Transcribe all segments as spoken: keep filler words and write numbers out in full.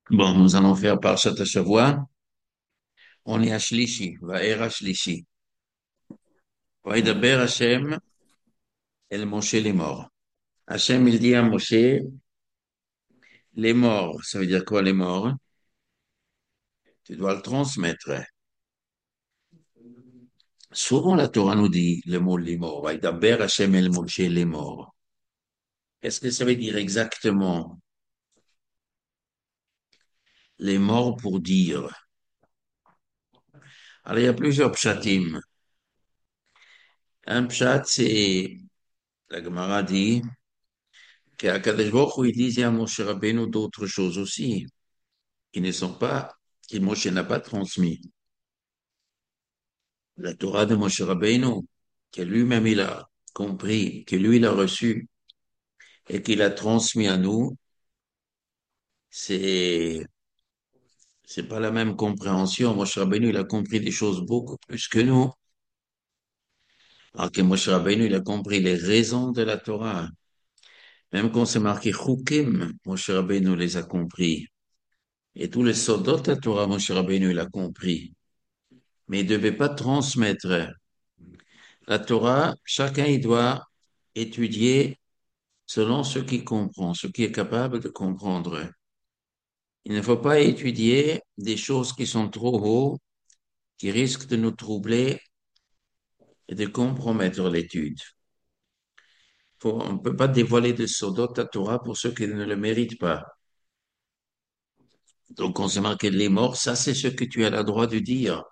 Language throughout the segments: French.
Bon, nous allons faire Parshat Shavua. On est à Shlishi, Vaera Shlishi. Vaïdaber Hashem, El Moshe les morts. Hashem, il dit à Moshe, les morts, ça veut dire quoi les morts? Tu dois le transmettre. Souvent la Torah nous dit le mot les morts. Vaïdaber Hashem, El Moshe les morts. Qu'est-ce que ça veut dire exactement les morts pour dire? Alors il y a plusieurs pshatim. Un pshat, c'est, la Gemara dit, qu'Akadosh Baruch Hu, il disait à Moshe Rabbeinu d'autres choses aussi, qui ne sont pas, que Moshe n'a pas transmis. La Torah de Moshe Rabbeinu, que lui-même il a compris, que lui il a reçu et qu'il a transmis à nous, c'est, c'est pas la même compréhension. Moshe Rabbeinu, il a compris des choses beaucoup plus que nous. Alors que Moshe Rabbeinu, il a compris les raisons de la Torah. Même quand c'est marqué Chukim, Moshe Rabbeinu les a compris. Et tous les soldats de la Torah, Moshe Rabbeinu, il a compris. Mais il ne devait pas transmettre. La Torah, chacun il doit étudier selon ce qu'il comprend, ce qui est capable de comprendre. Il ne faut pas étudier des choses qui sont trop hautes, qui risquent de nous troubler et de compromettre l'étude. Faut- on ne peut pas dévoiler de Sodot à Torah pour ceux qui ne le méritent pas. Donc, on s'est marqué les morts, ça c'est ce que tu as le droit de dire.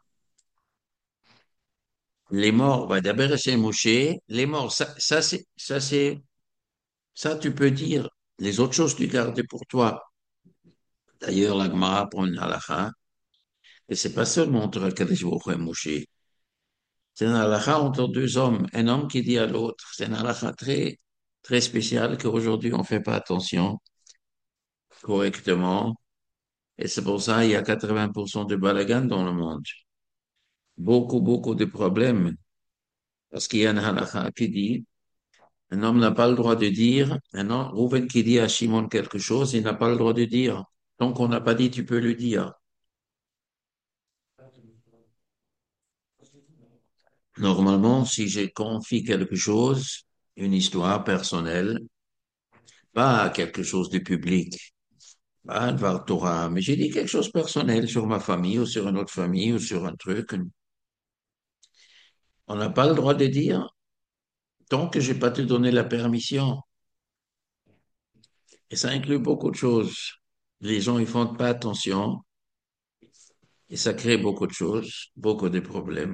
Les morts, bah, d'abord c'est Moshe, les morts, ça, ça c'est, ça c'est, ça tu peux dire. Les autres choses, tu gardes pour toi. D'ailleurs, la Gemara prend une halakha, et c'est pas seulement entre Kadesh Baruch Hu et Moshe. C'est une halakha entre deux hommes, un homme qui dit à l'autre. C'est une halakha très, très spéciale qu'aujourd'hui on fait pas attention correctement. Et c'est pour ça qu'il y a quatre-vingts pour cent de balagan dans le monde. Beaucoup, beaucoup de problèmes. Parce qu'il y a une halakha qui dit, un homme n'a pas le droit de dire, un homme, Rouven qui dit à Shimon quelque chose, il n'a pas le droit de dire. Donc on n'a pas dit, tu peux le dire. Normalement, si je confie quelque chose, une histoire personnelle, pas quelque chose de public, pas un Dvar Torah, mais j'ai dit quelque chose de personnel sur ma famille ou sur une autre famille ou sur un truc, on n'a pas le droit de dire tant que j'ai pas te donné la permission. Et ça inclut beaucoup de choses. Les gens, ils font pas attention et ça crée beaucoup de choses, beaucoup de problèmes.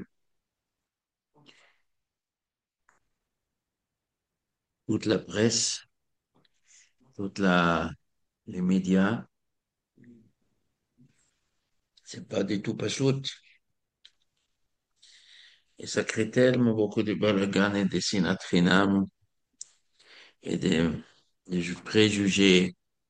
Toute la presse, toute la, les médias, c'est pas du tout pachout. Et ça crée tellement beaucoup de balagan et de sinatrinam et des, des préjugés,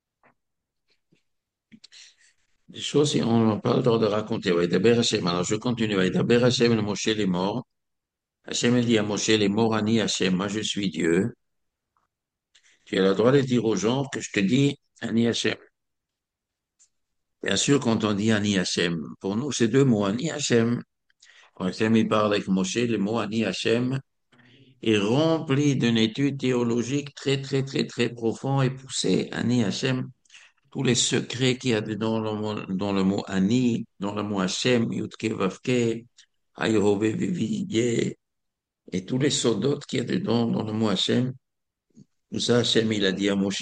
des choses on n'a pas le droit de raconter. Ouais, d'abord Hachem. Alors je continue. Ouais, d'abord Hachem, le Moshe les morts. Hachem il dit à Moshe les morts, Ani Hachem, moi je suis Dieu. Tu as le droit de dire aux gens que je te dis Ani Hachem. Bien sûr, quand on dit Ani Hachem, pour nous, c'est deux mots, Ani Hachem. Quand Hachem il parle avec Moshe, le mot Ani Hachem est rempli d'une étude théologique très, très, très, très profonde et poussée. Ani Hachem, tous les secrets qu'il y a dedans dans le mot, dans le mot Ani, dans le mot Hachem, Yudke Vavke, Ayehove Viviye, et tous les sodotes qu'il y a dedans dans le mot Hachem. Tout ça, Hachem, il a dit à Moshe.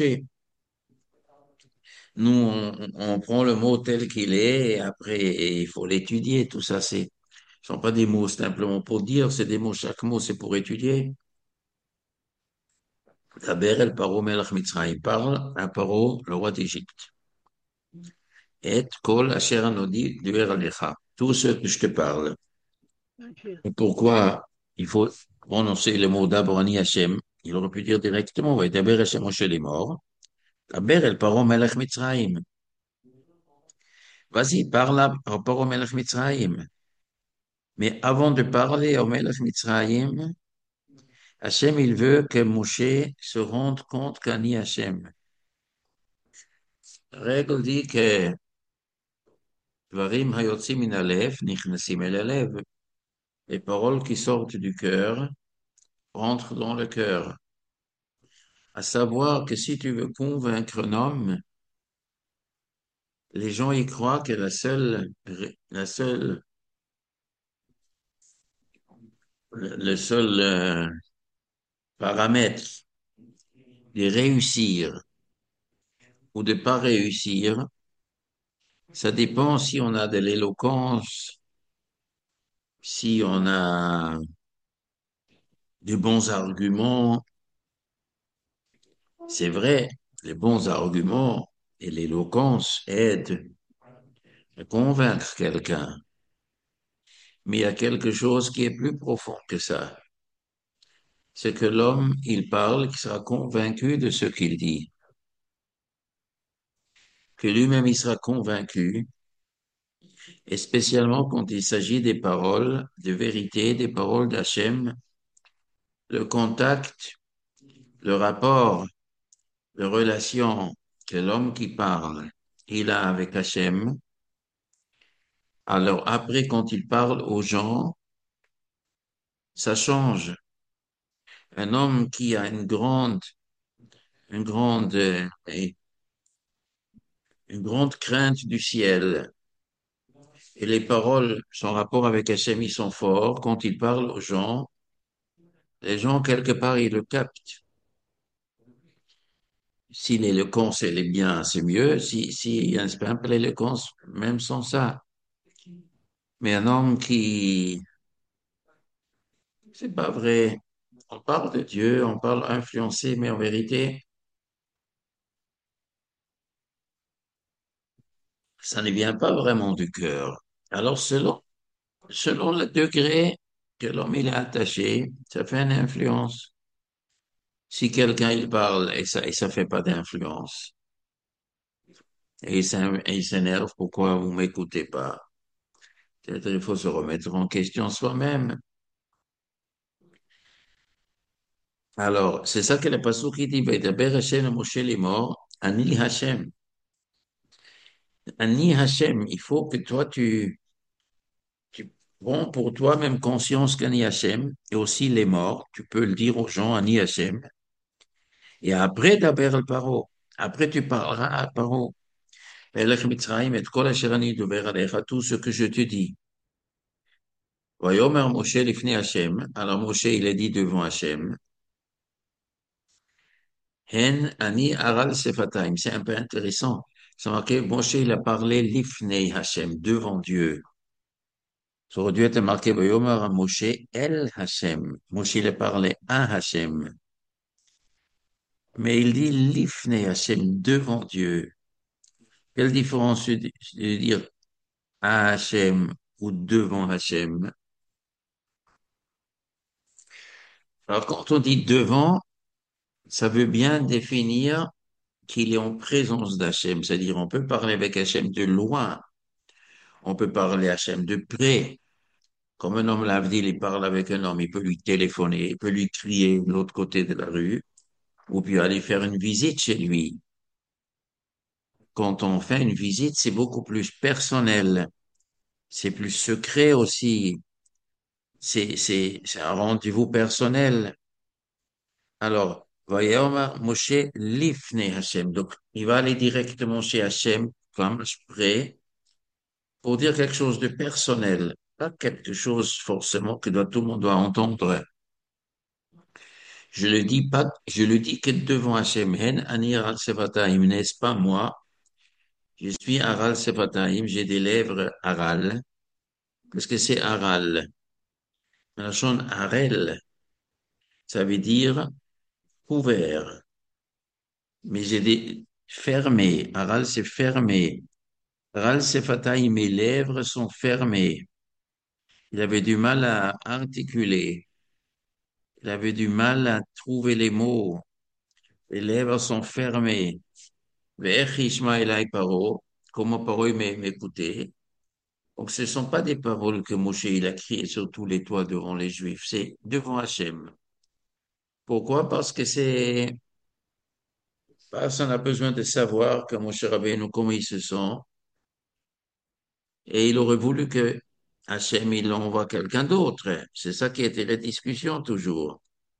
Nous, on, on prend le mot tel qu'il est et après, et il faut l'étudier. Tout ça, c'est, ce sont pas des mots simplement pour dire, c'est des mots, chaque mot, c'est pour étudier. Daber el paro melech Mitzrayim parle à Paro, le roi d'Égypte. Et kol asher anodi duer alecha. Tout ce que je te parle. Et pourquoi il faut prononcer le mot d'Abrani Hashem? Il aurait pu dire directement, ouais, Daber Hashem Moshe les morts. Daber el paro melech Mitzrayim. Vas-y, parle à Paro melech Mitzrayim. Mais avant de parler au Melech Mitzrayim, Hachem, il veut que Moshe se rende compte qu'Ani Hachem. La règle dit que Dvarim hayotsim min halev, nichnasim el halev. Les paroles qui sortent du cœur entrent dans le cœur. À savoir que si tu veux convaincre un homme, les gens y croient que la seule, la seule, le le seul euh, paramètre de réussir ou de pas réussir, ça dépend si on a de l'éloquence, si on a de bons arguments. C'est vrai, les bons arguments et l'éloquence aident à convaincre quelqu'un. Mais il y a quelque chose qui est plus profond que ça. C'est que l'homme, il parle, qui sera convaincu de ce qu'il dit, que lui-même il sera convaincu, et spécialement quand il s'agit des paroles de vérité, des paroles d'Hachem, le contact, le rapport, la relation que l'homme qui parle, il a avec Hachem. Alors après, quand il parle aux gens, ça change. Un homme qui a une grande, une grande, euh, une grande crainte du ciel, et les paroles, son rapport avec Hachem, ils sont forts. Quand il parle aux gens, les gens, quelque part, ils le captent. Si l'éloquence, elle est bien, c'est mieux. Si, si il y a un simple éloquence, même sans ça. Mais un homme qui, c'est pas vrai. On parle de Dieu, on parle influencé, mais en vérité, ça ne vient pas vraiment du cœur. Alors, selon, selon le degré que l'homme il est attaché, ça fait une influence. Si quelqu'un il parle et ça, et ça fait pas d'influence, et il s'in- et il s'énerve, pourquoi vous m'écoutez pas? Peut-être il faut se remettre en question soi-même. Alors, c'est ça que le pasuk qui dit, Vaidaber Hashem à Moshe Limor, Ani Hashem. Ani Hashem, il faut que toi, tu, tu prends pour toi-même conscience qu'Ani Hashem, et aussi les morts, tu peux le dire aux gens, Ani Hashem, et après, d'Aber el Paro. Après, tu parleras à Paro. Pelech Mitzrayim et kol asher ani dober alecha, tout ce que je te dis. Vayomer Moshe lifnei Hashem. Alors Moshe, il a dit devant Hashem, Hen ani aral sefatayim. C'est un peu intéressant. C'est marqué, Moshe, il a parlé lifnei Hashem, devant Dieu. Ça aurait dû être marqué, Vayomer Moshe el Hashem. Moshe, il a parlé à Hashem. Mais il dit lifnei Hashem, devant Dieu. Quelle différence de de dire à Hashem ou devant Hashem? Alors, quand on dit devant, ça veut bien définir qu'il est en présence d'Hachem, c'est-à-dire on peut parler avec Hachem de loin, on peut parler à Hachem de près. Comme un homme l'Avdil, il parle avec un homme, il peut lui téléphoner, il peut lui crier de l'autre côté de la rue, ou puis aller faire une visite chez lui. Quand on fait une visite, c'est beaucoup plus personnel, c'est plus secret aussi, c'est, c'est, c'est un rendez-vous personnel. Alors, Vayoma Moshe Lifnei Hachem. Donc, il va aller directement chez Hachem, comme près, pour dire quelque chose de personnel, pas quelque chose forcément que doit, tout le monde doit entendre. Je le dis pas, je le dis que devant Hachem, Hen Ani Aral Sefatayim, n'est-ce pas moi? Je suis Aral Sefatayim, j'ai des lèvres Aral. Qu'est-ce que c'est Aral? La chaîne Arel, ça veut dire ouvert. Mais j'ai des fermés. Aral, c'est fermé. Aral Sefatayim, mes lèvres sont fermées. Il avait du mal à articuler. Il avait du mal à trouver les mots. Les lèvres sont fermées. Ve'ech yishma elai paro. Comment Paro il m'a- m'écoutait. Donc, ce ne sont pas des paroles que Moshe il a criées sur tous les toits devant les Juifs. C'est devant Hachem. Pourquoi? Parce que c'est, personne n'a besoin de savoir que Moshe Rabbeinu, comment il se sent. Et il aurait voulu que Hachem, il envoie quelqu'un d'autre. C'est ça qui était la discussion toujours.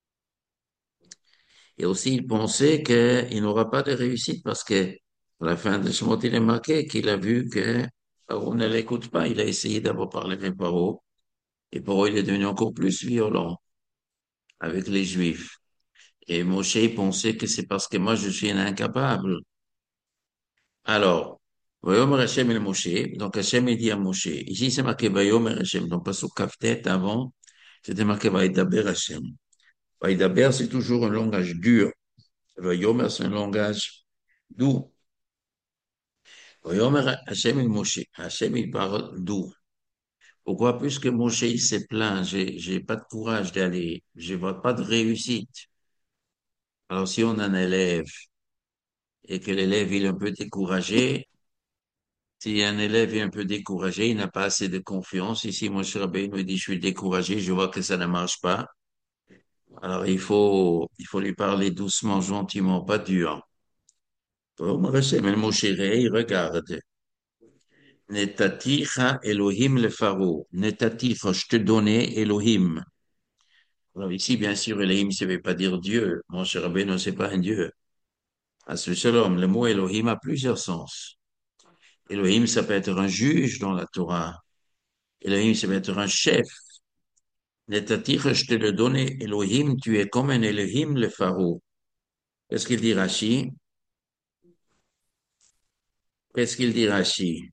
Et aussi, il pensait qu'il n'aura pas de réussite parce que à la fin de ce mot, il est marqué qu'il a vu que Paro ne l'écoute pas. Il a essayé d'abord parler avec Paro. Et Paro, il est devenu encore plus violent avec les Juifs. Et Moshe pensait que c'est parce que moi, je suis un incapable. Alors, Vayomer Hashem el Moshe. Donc, Hashem il dit à Moshe. Ici, c'est marqué Vayomer Hashem. Donc, pas sous Kaftet avant, c'était marqué Vaïdaber Hashem. Vaïdaber, c'est toujours un langage dur. Vayomer, c'est un langage doux. Vayomer Hashem el Moshe. Hashem, il parle doux. Pourquoi? Puisque Moshe, il s'est plaint. J'ai, j'ai pas de courage d'aller. Je vois pas de réussite. Alors, si on a un élève et que l'élève, il est un peu découragé, si un élève est un peu découragé, il n'a pas assez de confiance. Ici, mon cher Rabbeinu me dit, je suis découragé, je vois que ça ne marche pas. Alors, il faut, il faut lui parler doucement, gentiment, pas dur. Pour me rester, mais mon chéri, regarde. Netaticha Elohim le pharaon. Netaticha, je te donnais Elohim. Alors ici, bien sûr, Elohim, ça ne veut pas dire Dieu. Mon cher Rabbeinu, c'est pas un Dieu. À ce seul homme, le mot Elohim a plusieurs sens. Elohim, ça peut être un juge dans la Torah. Elohim, ça peut être un chef. Netaticha, je te le donnais, Elohim, tu es comme un Elohim, le pharaon. Qu'est-ce qu'il dit Rashi? Qu'est-ce qu'il dit Rashi?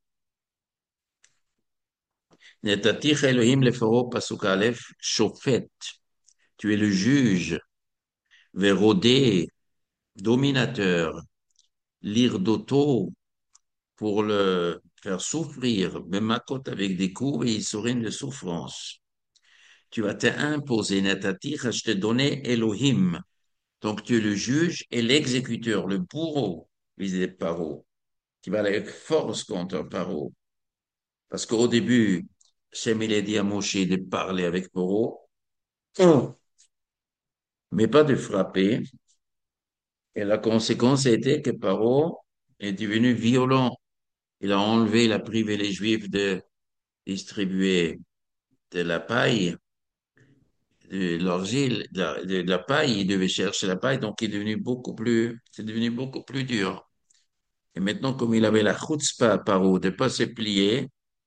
Netaticha Elohim, le pharaon, pasuk aleph, shofet. Tu es le juge, vérodé, dominateur, l'irdoto, pour le faire souffrir, Bemakot avec des coups et Isurim de souffrance. Tu vas t'imposer, Netaticha, je te donnais Elohim. Donc tu es le juge et l'exécuteur, le bourreau, vis-à-vis de Paro, qui va aller avec force contre Paro. Parce qu'au début, Shem il a dit à Moshe de parler avec Paro, oh, mais pas de frapper. Et la conséquence a été que Paro est devenu violent. Il a enlevé, il a privé les Juifs de distribuer de la paille, de l'argile, de la, de la paille. Il devait chercher la paille, donc il est devenu beaucoup plus, c'est devenu beaucoup plus dur. Et maintenant, comme il avait la chutzpah Paro de ne pas se plier,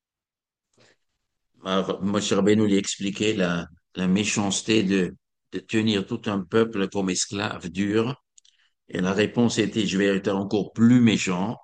alors, Moshe Rabbeinu lui expliquait la, la méchanceté de, de tenir tout un peuple comme esclave dur. Et la réponse était, je vais être encore plus méchant.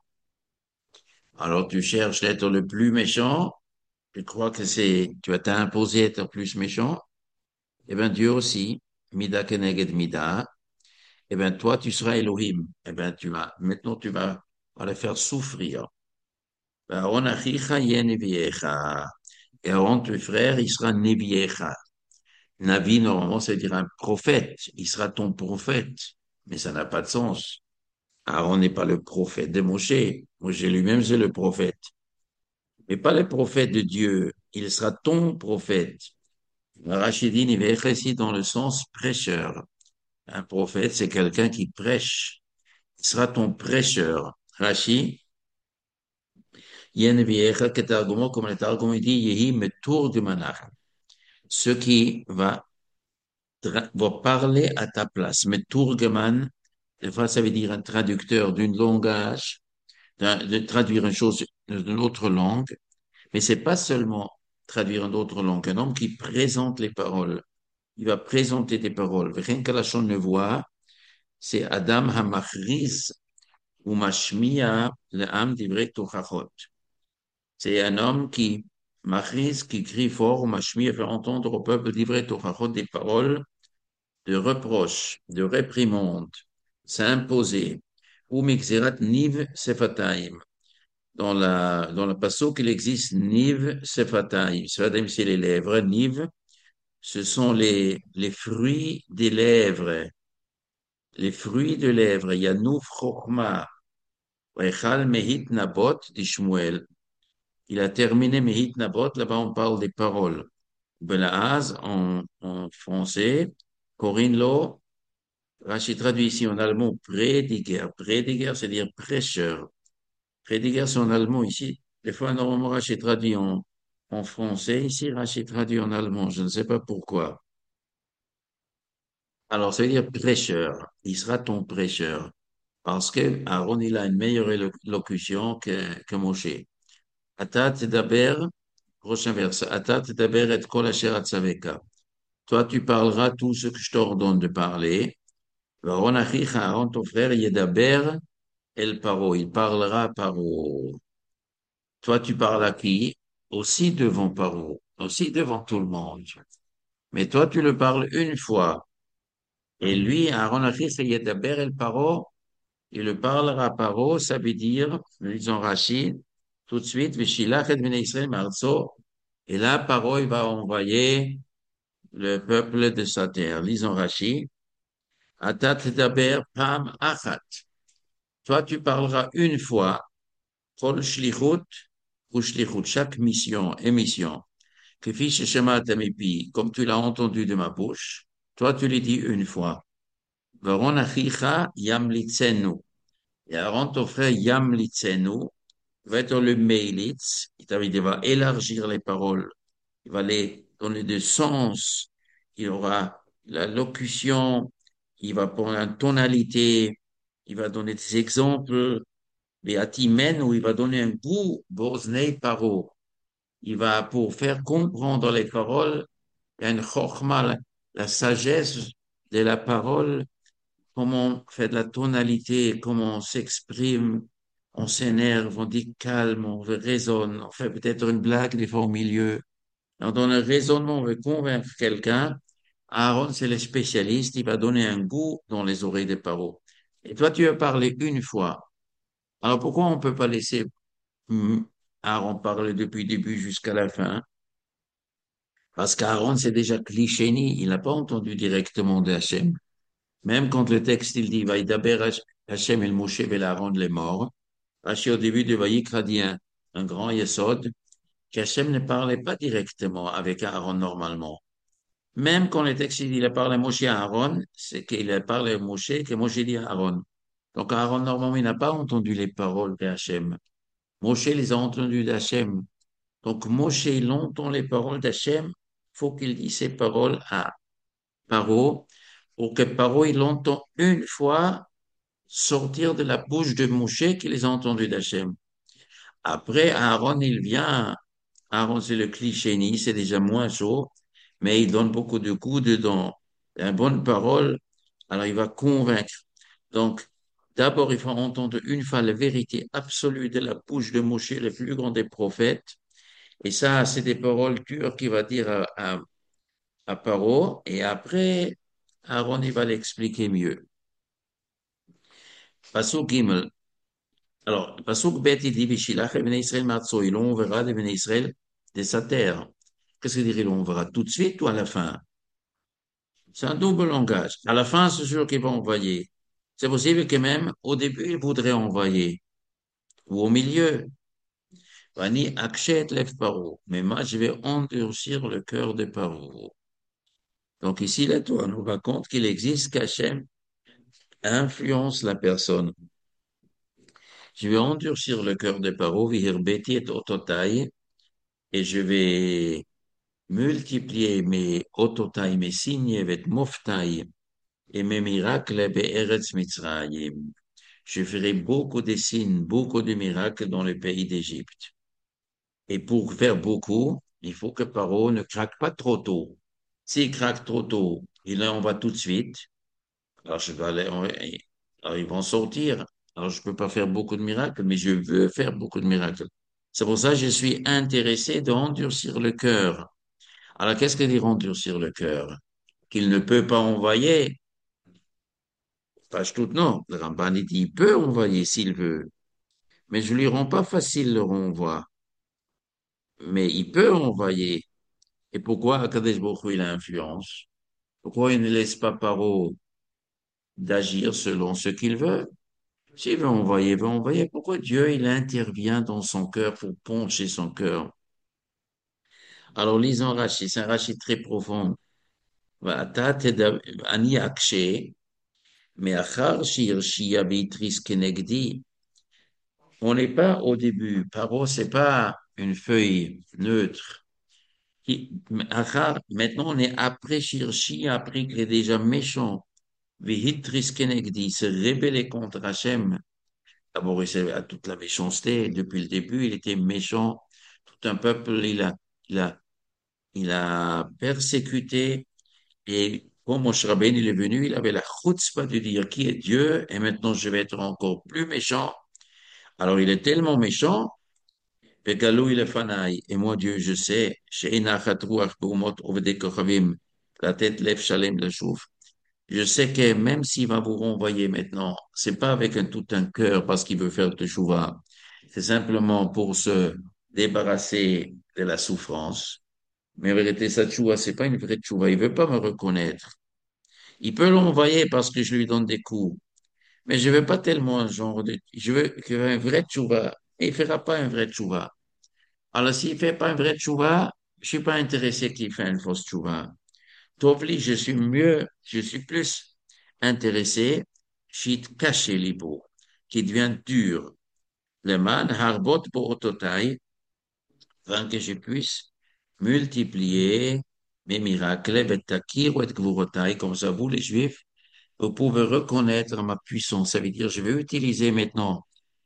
Alors tu cherches d'être le plus méchant. Tu crois que c'est, tu vas t'imposer être plus méchant. Eh bien, Dieu aussi, Mida keneged Mida. Eh bien, toi, tu seras Elohim. Eh bien, tu vas, maintenant, tu vas, vas le faire souffrir. Aaron achicha yeh neviecha. Et Aaron, ton frère, il sera neviecha. Navi, normalement, ça veut dire un prophète. Il sera ton prophète. Mais ça n'a pas de sens. Aaron n'est pas le prophète de Moshe. Moshe lui-même, c'est le prophète. Mais pas le prophète de Dieu. Il sera ton prophète. Rachidine, il va être ici dans le sens prêcheur. Un prophète, c'est quelqu'un qui prêche. Il sera ton prêcheur. Rashi, Yen viecha que Targumon, comme le Targum dit, Yehi meturgmanach. Ce qui va, va parler à ta place. Meturgman, des fois, ça veut dire un traducteur d'un langage, de traduire une chose d'une autre langue. Mais c'est pas seulement traduire une autre langue. Un homme qui présente les paroles. Il va présenter des paroles. Rien que la chose ne voit, c'est Adam Hamachris ou Mashmia le Am Divrei Tochachot. C'est un homme qui, Machris, qui crie fort, ou Mashmia fait entendre au peuple Divrei Tochachot des paroles de reproche, de réprimande, s'imposer. Ou Mixerat Niv Sefataim. Dans la, dans le passage qu'il existe Niv Sefataim. Sefataim, c'est les lèvres. Niv, ce sont les, les fruits des lèvres. Les fruits de lèvres. Il y a Nouf Chochma. Wechal Mehit Nabot d'Ishmuel. Il a terminé Mehit Nabot. Là-bas, on parle des paroles. Belaz en, en français. Corinne Lo. Rachid traduit ici en allemand Prediger. Prediger, c'est-à-dire prêcheur. Prediger, c'est en allemand ici. Des fois, normalement, Rachid traduit en, en français. Ici, Rachid traduit en allemand. Je ne sais pas pourquoi. Alors, ça veut dire prêcheur. Il sera ton prêcheur. Parce que Aaron, il a une meilleure élocution que, que Moshe. Atat daber, prochain verset. Atat daber et kol asher atzaveka. Toi, tu parleras tout ce que je t'ordonne de parler. Aaron achicha, Aaron, ton frère, yedaber el paro. Il parlera à Paro. Toi, tu parles à qui? Aussi devant Paro. Aussi devant tout le monde. Mais toi, tu le parles une fois. Et lui, Aaron achicha, yedaber el paro. Il le parlera à Paro, ça veut dire, lisons Rachid, tout de suite, Veshilach et Bnei Israël marzo. Et là, Paro, il va envoyer le peuple de sa terre. Lisons Rachid. Atat daber pam achat. Toi, tu parleras une fois, kol shlichut ou shlichut, chaque mission et mission. Que fiche shema tamipi, comme tu l'as entendu de ma bouche, toi, tu le dis une fois. Varon achicha yamlitzenu. Et Aaron, ton frère yamlitzenu, va être le meilitz, il va élargir les paroles, il va les donner de sens, il aura la locution, il va prendre une tonalité, il va donner des exemples, les atimen, où il va donner un goût, bosnei paro. Il va, pour faire comprendre les paroles, il y a une chorma, la, la sagesse de la parole, comment on fait de la tonalité, comment on s'exprime, on s'énerve, on dit calme, on raisonne, on fait peut-être une blague des fois au milieu. Alors, dans le raisonnement, on veut convaincre quelqu'un. Aaron, c'est le spécialiste, il va donner un goût dans les oreilles des paroles. Et toi, tu as parlé une fois. Alors, pourquoi on ne peut pas laisser hum, Aaron parler depuis le début jusqu'à la fin? Parce qu'Aaron, c'est déjà clichéni, il n'a pas entendu directement d'Hachem. Même quand le texte, il dit, Vaïdaber Hachem el Moshe vel Aaron les morts, Rachi au début de Vaïkra dit un, un grand Yesod, qu'Hachem ne parlait pas directement avec Aaron normalement. Même quand le texte il dit, il a parlé à Moshe à Aaron, c'est qu'il a parlé à Moshe, que Moshe dit à Aaron. Donc Aaron, normalement, il n'a pas entendu les paroles d'Hachem. Moshe les a entendues d'Hachem. Donc Moshe, il entend les paroles d'Hachem, faut qu'il dise ces paroles à Paro, pour que Paro, il l'entend une fois sortir de la bouche de Moshe qui les a entendus d'Hachem. Après, Aaron, il vient. Aaron, c'est le cliché, c'est déjà moins chaud, mais il donne beaucoup de coups dedans. Une bonne parole, alors il va convaincre. Donc, d'abord, il faut entendre une fois la vérité absolue de la bouche de Moshe, le plus grand des prophètes. Et ça, c'est des paroles dures qu'il va dire à, à, à Paro. Et après, Aaron, il va l'expliquer mieux. Passons Gimel. Alors, Pasuk Bet, il dit, Vishilach et Bnei Israël Matzo, il enverra les Bnei Israël de sa terre. Qu'est-ce qu'il dit, il enverra tout de suite ou à la fin? C'est un double langage. À la fin, c'est sûr qu'il va envoyer. C'est possible que même au début, il voudrait envoyer. Ou au milieu. Vani akshet lev paro. Mais moi, je vais endurcir le cœur de Paro. Donc ici, la Torah nous raconte qu'il existe qu'Hachem influence la personne. Je vais endurcir le cœur de Paro, vihir beti et ototai, et je vais multiplier mes ototai, mes signes, et moftai, et mes miracles, be'eretz Mitzrayim. Je ferai beaucoup de signes, beaucoup de miracles dans le pays d'Égypte. Et pour faire beaucoup, il faut que Paro ne craque pas trop tôt. S'il craque trop tôt, il en va tout de suite. Alors, je vais aller, on- alors ils vont sortir. Alors, je peux pas faire beaucoup de miracles, mais je veux faire beaucoup de miracles. C'est pour ça que je suis intéressé d'endurcir le cœur. Alors, qu'est-ce que dit endurcir le cœur? Qu'il ne peut pas envoyer. Page toute, non. Le Ramban dit, il peut envoyer s'il veut. Mais je lui rends pas facile le renvoi. Mais il peut envoyer. Et pourquoi Akadesh Baruch Hu, il a influence? Pourquoi il ne laisse pas Paro d'agir selon ce qu'il veut? S'il veut envoyer, il veut envoyer. Pourquoi Dieu, il intervient dans son cœur pour pencher son cœur? Alors, lisons Rachid, c'est un Rachid très profond. ואתה תדבר, אני אקשה, מאחר שהרשיע והתריס כנגדי, on n'est pas au début. Paro, c'est pas une feuille neutre. Qui- Achar, Maintenant, on est après Shirshi, après qu'il est déjà méchant. Vihitris Kenegdi, il s'est rébellé contre Hachem. D'abord, il s'est à toute la méchanceté. Depuis le début, il était méchant. Tout un peuple, il a, il a, il a persécuté. Et quand Moshe Rabbeinu il est venu, il avait la chutzpah de dire qui est Dieu, et maintenant je vais être encore plus méchant. Alors il est tellement méchant, Vegalou il est fanaï. Et moi, Dieu, je sais, she'ena achat ruach be'umot ovdei kochavim, la tête lève shalem la chouf. Je sais que même s'il va vous renvoyer maintenant, c'est pas avec un tout un cœur parce qu'il veut faire de chouva. C'est simplement pour se débarrasser de la souffrance. Mais en vérité, sa tchouva, c'est pas une vraie tchouva. Il veut pas me reconnaître. Il peut l'envoyer parce que je lui donne des coups. Mais je veux pas tellement un genre de, je veux qu'il ait un vrai tchouva. Et il fera pas un vrai tchouva. Alors, s'il fait pas un vrai tchouva, je suis pas intéressé qu'il fasse une fausse tchouva. Tovli, je suis mieux, je suis plus intéressé, shit caché libo, qui devient dur. Le man harbot borototai, afin que je puisse multiplier mes miracles, et takir ou et gvurotai, comme ça, vous, les Juifs, vous pouvez reconnaître ma puissance. Ça veut dire, je vais utiliser maintenant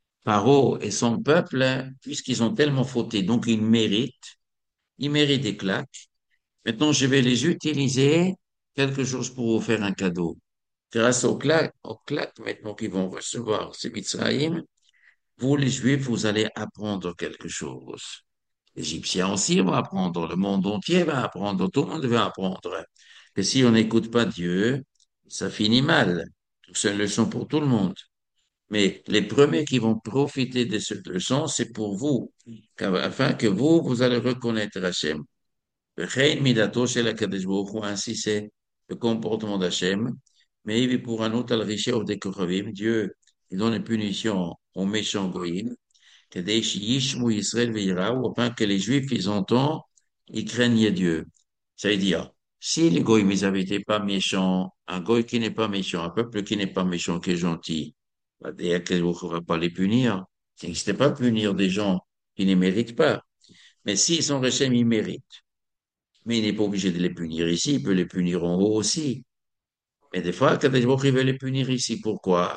Paro et son peuple, hein, puisqu'ils ont tellement fauté, donc ils méritent, ils méritent des claques. Maintenant, je vais les utiliser quelque chose pour vous faire un cadeau. Grâce aux claques, aux claques maintenant qu'ils vont recevoir, ces Mitzrayim, vous les Juifs, vous allez apprendre quelque chose. Les Égyptiens aussi vont apprendre, le monde entier va apprendre, tout le monde va apprendre. Que si on n'écoute pas Dieu, ça finit mal. C'est une leçon pour tout le monde. Mais les premiers qui vont profiter de cette leçon, c'est pour vous, car- afin que vous, vous allez reconnaître Hachem. Vechein midato shel HaKadosh Baruch Hu, ainsi c'est le comportement d'Hachem. Mais il pour un autre al des Kochavim, Dieu, il donne une punition aux méchants goïms, que des yishmu Israël veiraou, afin que les Juifs, ils entendent, ils craignent Dieu. Ça veut dire, si les goïms, ils avaient été pas méchants, un goï qui n'est pas méchant, un peuple qui n'est pas méchant, qui est gentil, bah, des HaKadosh Baruch Hu va pas les punir. Ça n'existe pas punir des gens qui ne méritent pas. Mais s'ils sont Hachem, ils méritent. Mais il n'est pas obligé de les punir ici, il peut les punir en haut aussi. Mais des fois, Kadesh Baruch Hu veut les punir ici. Pourquoi?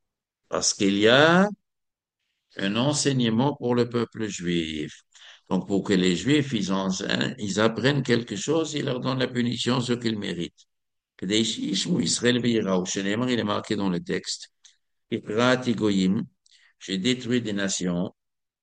Parce qu'il y a un enseignement pour le peuple juif. Donc, pour que les juifs, ils, enseignent, ils apprennent quelque chose, il leur donne la punition, ce qu'ils méritent. Kadesh Ishmu Israël Ve'yirau. Shenemar, il est marqué dans le texte. Ikrati Goyim, j'ai détruit des nations,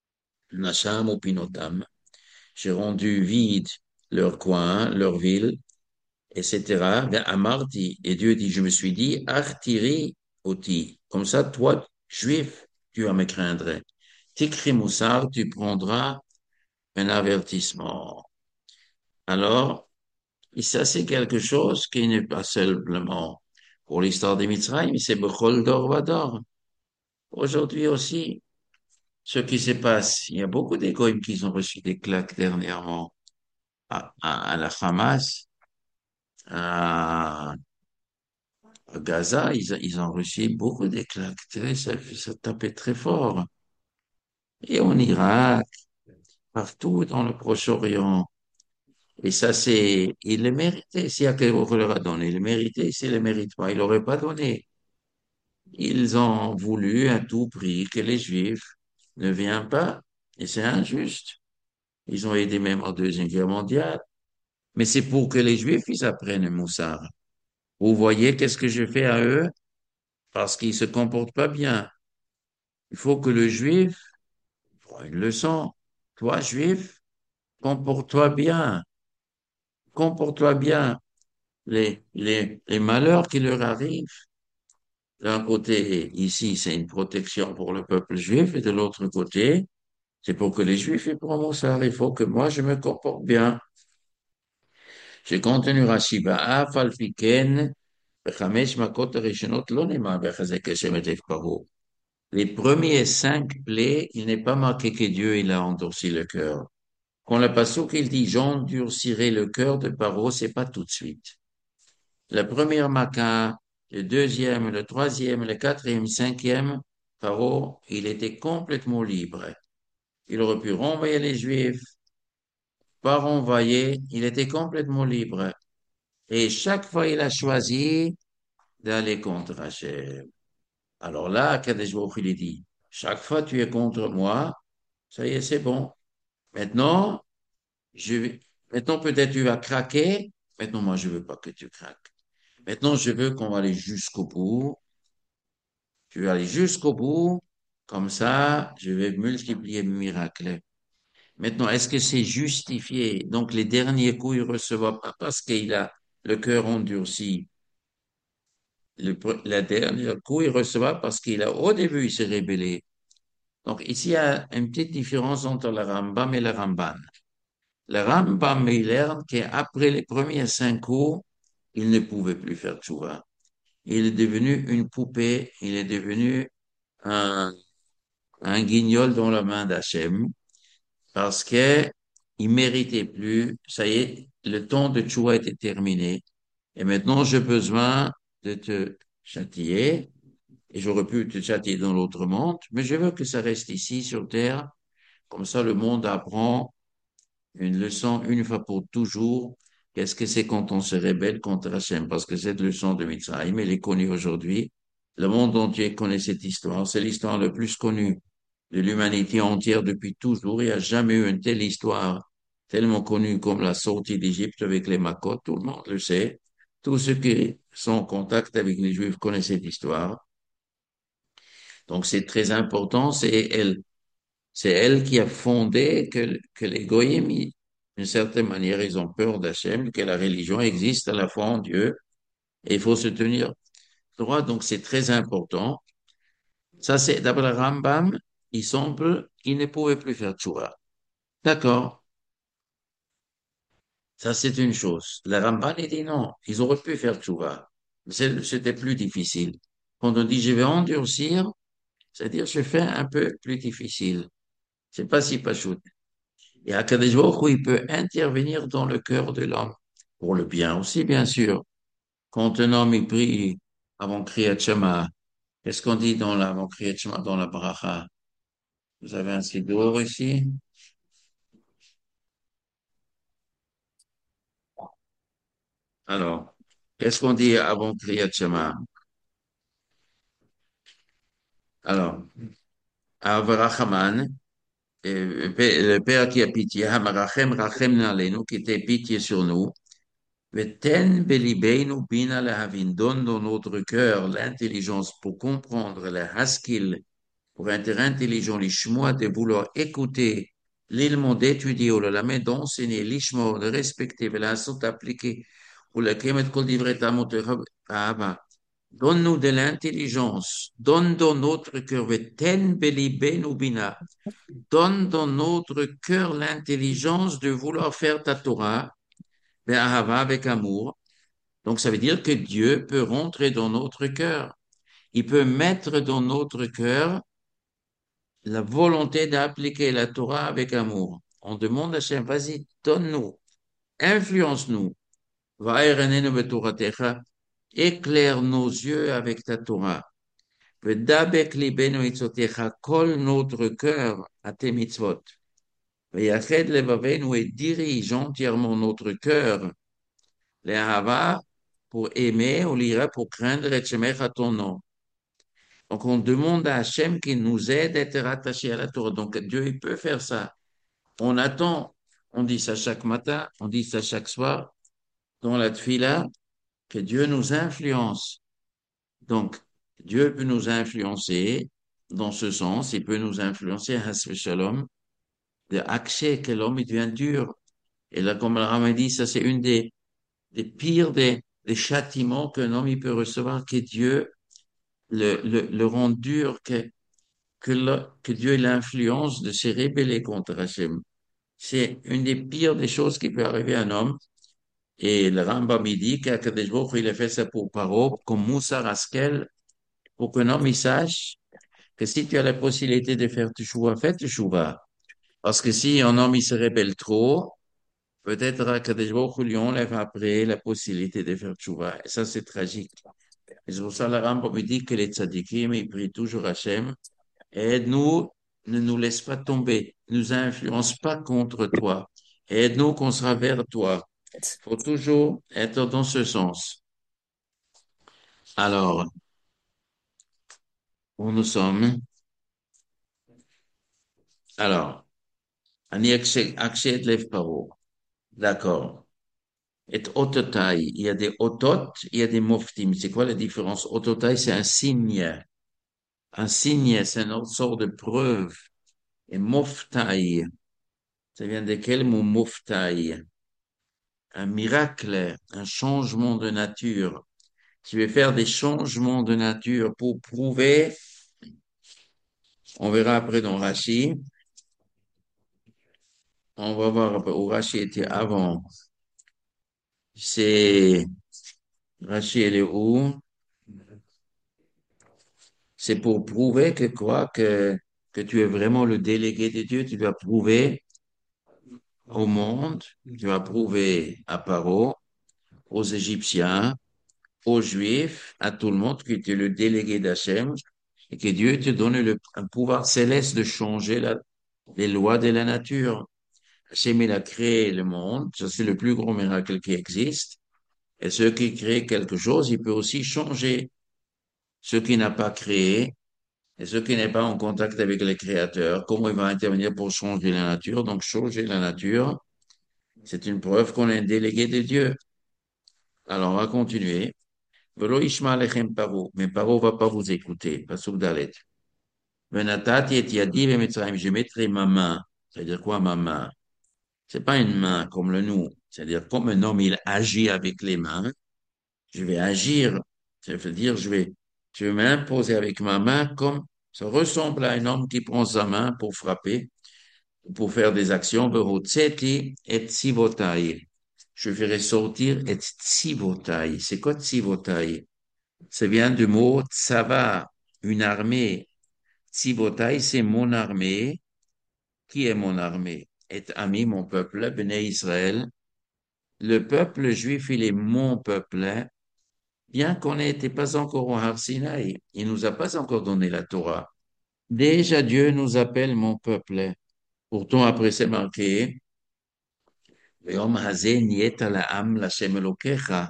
Nasham ou Pinotam. J'ai rendu vide leurs coins, leurs villes, et cetera. Ben, Amarti, et Dieu dit, je me suis dit, Artiri oti. Comme ça, toi, juif, tu vas me craindre. Tikri Moussar, tu prendras un avertissement. Alors, et ça, c'est quelque chose qui n'est pas simplement pour l'histoire des Mitzrayim, mais c'est Bechol Dor Vador. Aujourd'hui aussi, ce qui se passe, il y a beaucoup d'égoïmes qui ont reçu des claques dernièrement à, à, à la Hamas, à, à Gaza, ils, ils ont reçu beaucoup de claques. Très- Ça, ça tapait très fort. Et en Irak, partout dans le Proche-Orient. Et ça, c'est, il le méritait. Si Akeroch leur a donné, il le méritait. S'il le mérite pas, il l'aurait pas donné. Ils ont voulu à tout prix que les Juifs ne viennent pas. Et c'est injuste. Ils ont aidé même en Deuxième Guerre mondiale. Mais c'est pour que les Juifs, ils apprennent le Moussard. Vous voyez qu'est-ce que je fais à eux? Parce qu'ils se comportent pas bien. Il faut que le Juif prenne une leçon. Toi, Juif, comporte-toi bien. Comporte-toi bien. Les, les, les malheurs qui leur arrivent, d'un côté, ici, c'est une protection pour le peuple juif, et de l'autre côté, c'est pour que les Juifs aient pour Moussard. Il faut que moi, je me comporte bien. J'ai contenu Rashi, Ba'af al-Fiken, בחמש מכות הראשונות לא נאמר בחזק השם את פרעה. Les premiers cinq plaies, il n'est pas marqué que Dieu, il a endurci le cœur. Quand le passouk, il dit, j'endurcirai le cœur de Paro, c'est pas tout de suite. La première maca, le deuxième, le troisième, le quatrième, cinquième, Paro, il était complètement libre. Il aurait pu renvoyer les Juifs, pas renvoyer, il était complètement libre. Et chaque fois, il a choisi d'aller contre Hachem. Alors là, Kadesh Baruch Hu, il dit, chaque fois tu es contre moi, ça y est, c'est bon. Maintenant, je vais- maintenant peut-être tu vas craquer. Maintenant, moi, je veux pas que tu craques. Maintenant, je veux qu'on va aller jusqu'au bout. Tu vas aller jusqu'au bout. Comme ça, je vais multiplier mes miracles. Maintenant, est-ce que c'est justifié? Donc, les derniers coups, il ne recevra pas parce qu'il a le cœur endurci. Le, pre- la dernière coup, il recevra parce qu'il a, au début, il s'est rébellé. Donc, ici, il y a une petite différence entre le Rambam et le Ramban. Le Rambam, il learn qu'après les premiers cinq coups, il ne pouvait plus faire tchouva. Il est devenu une poupée, il est devenu un, un guignol dans la main d'Hachem parce que il méritait plus. Ça y est, le temps de tchouva était terminé. Et maintenant, j'ai besoin de te châtier. Et j'aurais pu te châtier dans l'autre monde, mais je veux que ça reste ici sur terre. Comme ça, le monde apprend une leçon une fois pour toujours. Qu'est-ce que c'est quand on se rébelle contre Hachem? Parce que cette leçon de Mitzrayim, elle est connue aujourd'hui. Le monde entier connaît cette histoire. C'est l'histoire la plus connue de l'humanité entière depuis toujours. Il n'y a jamais eu une telle histoire tellement connue comme la sortie d'Égypte avec les Makkot. Tout le monde le sait. Tous ceux qui sont en contact avec les Juifs connaissent cette histoire. Donc c'est très important. C'est elle, c'est elle qui a fondé que, que les Goyim, ils- d'une certaine manière, ils ont peur d'Hachem, que la religion existe à la fois en Dieu et il faut se tenir droit. Donc c'est très important. Ça, c'est d'après le Rambam, il semble qu'il ne pouvait plus faire tchouva. D'accord, ça c'est une chose. Le Rambam, il dit non, ils auraient pu faire tchouva. Mais c'est- c'était plus difficile. Quand on dit je vais endurcir, c'est-à-dire je fais un peu plus difficile. C'est pas si pachout. Et Akadosh Baruch Hu, il peut intervenir dans le cœur de l'homme, pour le bien aussi, bien sûr. Quand un homme, il prie avant Kriyat Shema, qu'est-ce qu'on dit dans la, avant Kriyat Shema, dans la bracha? Vous avez un siddur ici? Alors, qu'est-ce qu'on dit avant Kriyat Shema? Alors, Avrachaman, euh, le Père qui a pitié, Hamarachem, Rachem Nalenu, qui était pitié sur nous, Veten belibeinu bina lehavin, donne dans notre cœur l'intelligence pour comprendre le haskil, pour être intelligent, l'ishmoa, de vouloir écouter, l'ilmo d'étudier, ou le lamed d'enseigner, l'ishmo, de respecter, la sont appliquer, ou le kemet kol divret amot ahava. Donne-nous de l'intelligence, donne dans notre cœur, veten belibenu bina, donne dans notre cœur l'intelligence de vouloir faire ta Torah, ahava, avec amour. Donc, ça veut dire que Dieu peut rentrer dans notre cœur. Il peut mettre dans notre cœur la volonté d'appliquer la Torah avec amour. On demande à Hachem, vas-y, donne-nous, influence-nous. Va'erenenu betoratecha, éclaire nos yeux avec ta Torah. V'dabek libenu itzotecha, colle notre cœur à tes mitzvot. V'yached levavenu, et dirige entièrement notre cœur, les hava, pour aimer, ou l'ira pour craindre et shemecha ton nom. Donc, on demande à Hachem qu'il nous aide à être rattachés à la Torah. Donc, Dieu, il peut faire ça. On attend, on dit ça chaque matin, on dit ça chaque soir, dans la tfila, que Dieu nous influence. Donc, Dieu peut nous influencer dans ce sens, il peut nous influencer, hasbe shalom, de accès que l'homme il devient dur. Et là, comme le Rambam dit, ça c'est une des, des pires des, des châtiments qu'un homme il peut recevoir, que Dieu le, le, le rend dur, que, que, le- que Dieu l'influence de se rébeller contre Hachem. C'est une des pires des choses qui peut arriver à un homme. Et le Rambam il dit qu'Akadosh Baruch Hu, il a fait ça pour Paro, comme Moussa Raskel, pour qu'un homme il sache que si tu as la possibilité de faire teshuva, fais teshuva. Parce que si un homme il se rébelle trop, peut-être Akadosh Baruch Hu lui enlève après la possibilité de faire teshuva. Et ça, c'est tragique. Et c'est pour ça que le Rambam me dit que les tzadikim, ils prient toujours Hachem. Aide-nous, ne nous laisse pas tomber, ne nous influence pas contre toi. Aide-nous qu'on sera vers toi. Il faut toujours être dans ce sens. Alors, où nous sommes? Alors, Ani Akshet Lev Paro. D'accord. Et Ototai, il y a des Otot, il y a des Moftim. C'est quoi la différence? Ototai, c'est un signe. Un signe, c'est une autre sorte de preuve. Et Moftai, ça vient de quel mot Moftai? Un miracle, un changement de nature. Je vais faire des changements de nature pour prouver, on verra après dans Rashi, on va voir où Rashi était avant. C'est, Rashi, elle est où? C'est pour prouver que quoi, que, que tu es vraiment le délégué de Dieu, tu dois prouver au monde, tu dois prouver à Paro, aux Égyptiens, aux Juifs, à tout le monde que tu es le délégué d'Hachem et que Dieu te donne le, un pouvoir céleste de changer la, les lois de la nature. Hachem, il a créé le monde, ça c'est le plus gros miracle qui existe. Et ceux qui créent quelque chose, il peut aussi changer. Ce qui n'a pas créé, et ce qui n'est pas en contact avec le créateur, comment il va intervenir pour changer la nature? Donc, changer la nature, c'est une preuve qu'on est un délégué de Dieu. Alors, on va continuer. Velo ishma alechem paro, mais paro va pas vous écouter. Pasuk dalet. Venatati et yadi ve'mitzrayim, je mettrai ma main. C'est-à-dire quoi, ma main? C'est pas une main comme le nous. C'est-à-dire, comme un homme, il agit avec les mains, je vais agir. Ça veut dire, je vais, je vais m'imposer avec ma main comme ça ressemble à un homme qui prend sa main pour frapper, pour faire des actions. Behotseti et tsivotai. Je ferai sortir et tsivotai. C'est quoi tsivotai? Ça vient du mot tsava, une armée. Tsivotai, c'est mon armée. Qui est mon armée? Et ami, mon peuple, Béné Israël. Le peuple juif, il est mon peuple, hein. Bien qu'on n'était pas encore au Har Sinaï, il nous a pas encore donné la Torah. Déjà, Dieu nous appelle mon peuple. Pourtant, après, c'est marqué, Yom hazeh niyeta la'am l'Hashem Elokecha.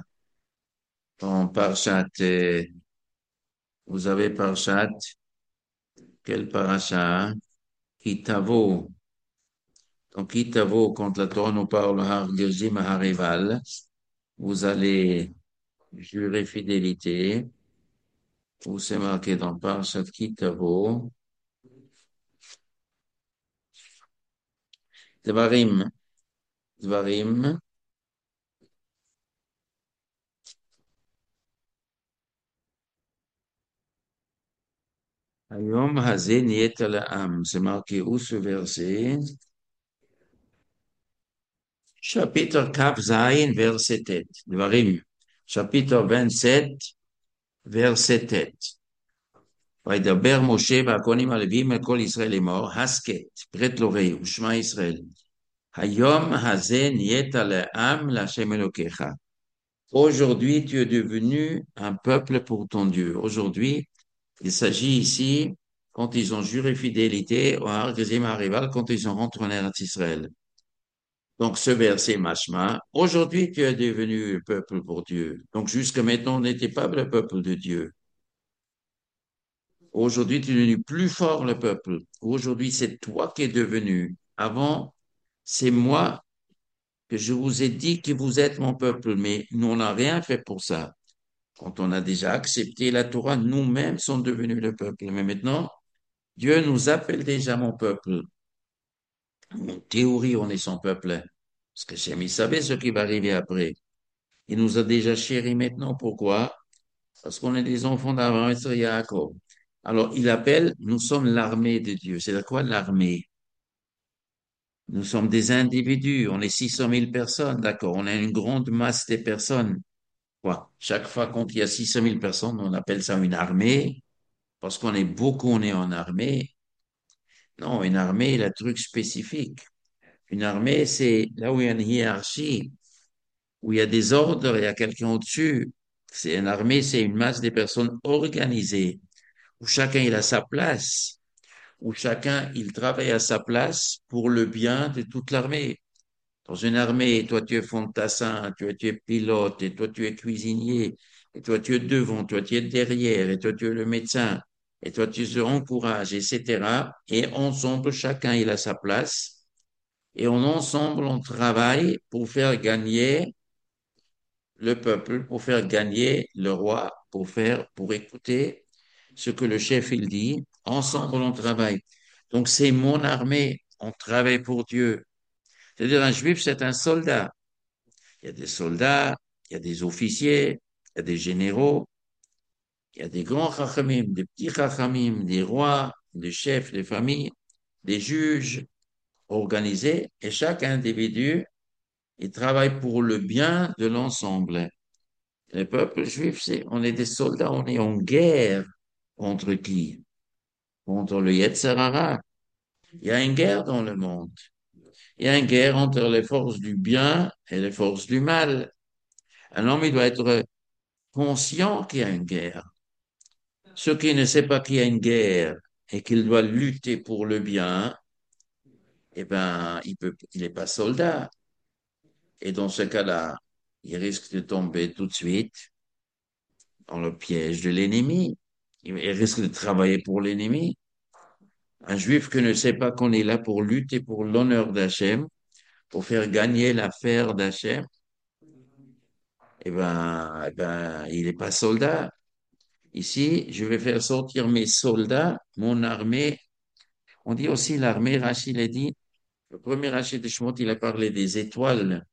En Parshat, euh, vous avez Parshat, quel parasha? Kitavo. Donc, Kitavo, quand la Torah nous parle Har Gerizim Harival, vous allez jurer fidélité. Où c'est marqué dans Parshat Kitavo. Dvarim. Dvarim. Hayom Hazé Niet Am. C'est marqué où ce verset? Chapitre Kaf Zayin, verset sept. Dvarim. Chapitre vingt-sept, verset sept. וידבר משה והכהנים הלוויים אל כל ישראל לאמור, הסכת, פרט l'oreille, ושמע ישראל. היום הזה נהיית לעם להשם אלוקיך. Aujourd'hui, tu es devenu un peuple pour ton Dieu. Aujourd'hui, il s'agit ici, quand ils ont juré fidélité au Har Gerizim Harival, quand ils ont rentré en Eretz Israël. Donc, ce verset machma, aujourd'hui, tu es devenu le peuple pour Dieu. Donc, jusqu'à maintenant, on n'était pas le peuple de Dieu. Aujourd'hui, tu es devenu plus fort le peuple. Aujourd'hui, c'est toi qui es devenu. Avant, c'est moi que je vous ai dit que vous êtes mon peuple, mais nous, on n'a rien fait pour ça. Quand on a déjà accepté la Torah, nous-mêmes sommes devenus le peuple. Mais maintenant, Dieu nous appelle déjà mon peuple. En théorie, on est son peuple. Parce que Shem, il savait ce qui va arriver après. Il nous a déjà chéris maintenant. Pourquoi? Parce qu'on est des enfants d'Abraham et de Jacob. Alors, il appelle, nous sommes l'armée de Dieu. C'est quoi l'armée? Nous sommes des individus. On est six cent mille personnes, d'accord. On a une grande masse de personnes. Quoi? Chaque fois qu'il y a six cent mille personnes, on appelle ça une armée. Parce qu'on est beaucoup, on est en armée. Non, une armée, il a un truc spécifique. Une armée, c'est là où il y a une hiérarchie, où il y a des ordres, il y a quelqu'un au-dessus. C'est une armée, c'est une masse de personnes organisées, où chacun il a sa place, où chacun il travaille à sa place pour le bien de toute l'armée. Dans une armée, toi tu es fantassin, toi tu es pilote, et toi tu es cuisinier, et toi tu es devant, toi tu es derrière, et toi tu es le médecin, et toi tu se encourages, et cetera. Et ensemble, chacun il a sa place, et en ensemble on travaille pour faire gagner le peuple, pour faire gagner le roi, pour faire, pour écouter ce que le chef il dit. Ensemble on travaille. Donc c'est mon armée, on travaille pour Dieu. C'est-à-dire un juif, c'est un soldat. Il y a des soldats, il y a des officiers, il y a des généraux, il y a des grands chachamim, des petits chachamim, des rois, des chefs des familles, des juges organisés, et chaque individu, il travaille pour le bien de l'ensemble. Le peuple juif, c'est, on est des soldats, on est en guerre contre qui? Contre le Yetzer Hara. Il y a une guerre dans le monde. Il y a une guerre entre les forces du bien et les forces du mal. Un homme, il doit être conscient qu'il y a une guerre. Ceux qui ne savent pas qu'il y a une guerre et qu'il doit lutter pour le bien, eh ben, il peut, il n'est pas soldat. Et dans ce cas-là, il risque de tomber tout de suite dans le piège de l'ennemi. Il il risque de travailler pour l'ennemi. Un juif qui ne sait pas qu'on est là pour lutter pour l'honneur d'Hachem, pour faire gagner l'affaire d'Hachem, eh ben, eh ben, il n'est pas soldat. Ici, je vais faire sortir mes soldats, mon armée. On dit aussi l'armée, Rachid l'a dit. Le premier Rachid de Shemot, il a parlé des étoiles.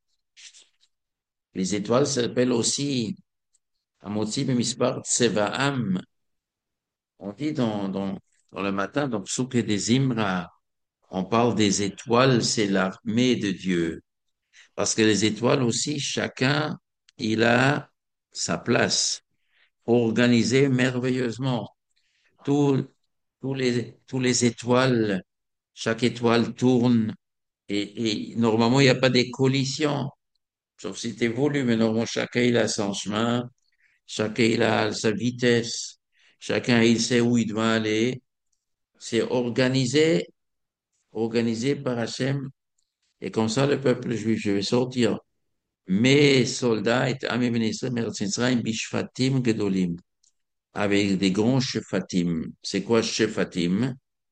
Les étoiles s'appellent aussi Amotzi Bemispar Tsevaam. On dit dans, dans, dans le matin, dans Psouk des Imra, on parle des étoiles, c'est l'armée de Dieu. Parce que les étoiles aussi, chacun, il a sa place, organisée merveilleusement. Tous, tous les, tous les étoiles, chaque étoile tourne et, et normalement, il n'y a pas des collisions. Sauf si tu évolues, mais normalement, chacun il a son chemin, chacun il a sa vitesse, chacun il sait où il doit aller. C'est organisé, organisé par Hachem. Et comme ça, le peuple juif, je vais sortir mes soldats et Am Ibn Israël, Meretz Mitzrayim, bishfatim gedolim, avec des grands shefatim. C'est quoi shefatim?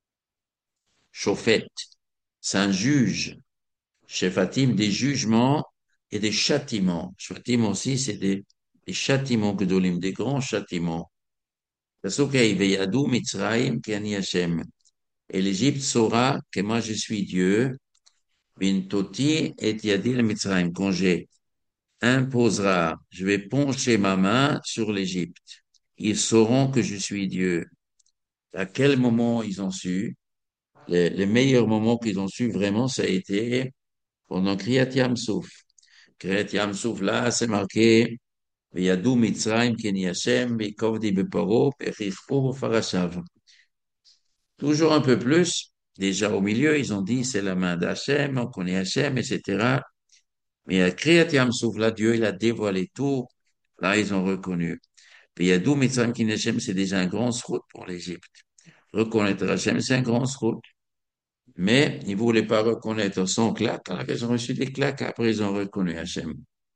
Shofet. C'est un juge. Shefatim, des jugements et des châtiments. Shefatim aussi, c'est des, des châtiments gedolim, des grands châtiments. Pasuk Veyadu Mitzrayim ki ani Hashem. Et l'Égypte saura que moi je suis Dieu. Bintoti et Yadil Mitzrayim. Quand j'ai imposera, je vais pencher ma main sur l'Égypte. Ils sauront que je suis Dieu. À quel moment ils ont su? Les, les meilleurs moments qu'ils ont su vraiment, ça a été pendant Kriyat Yamsouf. Kriyat Yamsouf, là, c'est marqué Veyadou Mitzrayim Keni Hashem, Bekovdi Beparo, Pechifpo Farashav. Toujours un peu plus. Déjà au milieu, ils ont dit c'est la main d'Hachem, on connaît Hachem, et cetera. Mais à Kriyat Yamsouf, là, Dieu, il a dévoilé tout. Là, ils ont reconnu. Veyadou Mitzrayim Keni Hashem, c'est déjà un grand srout pour l'Égypte. Reconnaître Hachem, c'est un grand srout. Mais ils ne voulaient pas reconnaître son claque. Alors ils ont reçu des claques, après ils ont reconnu Hachem.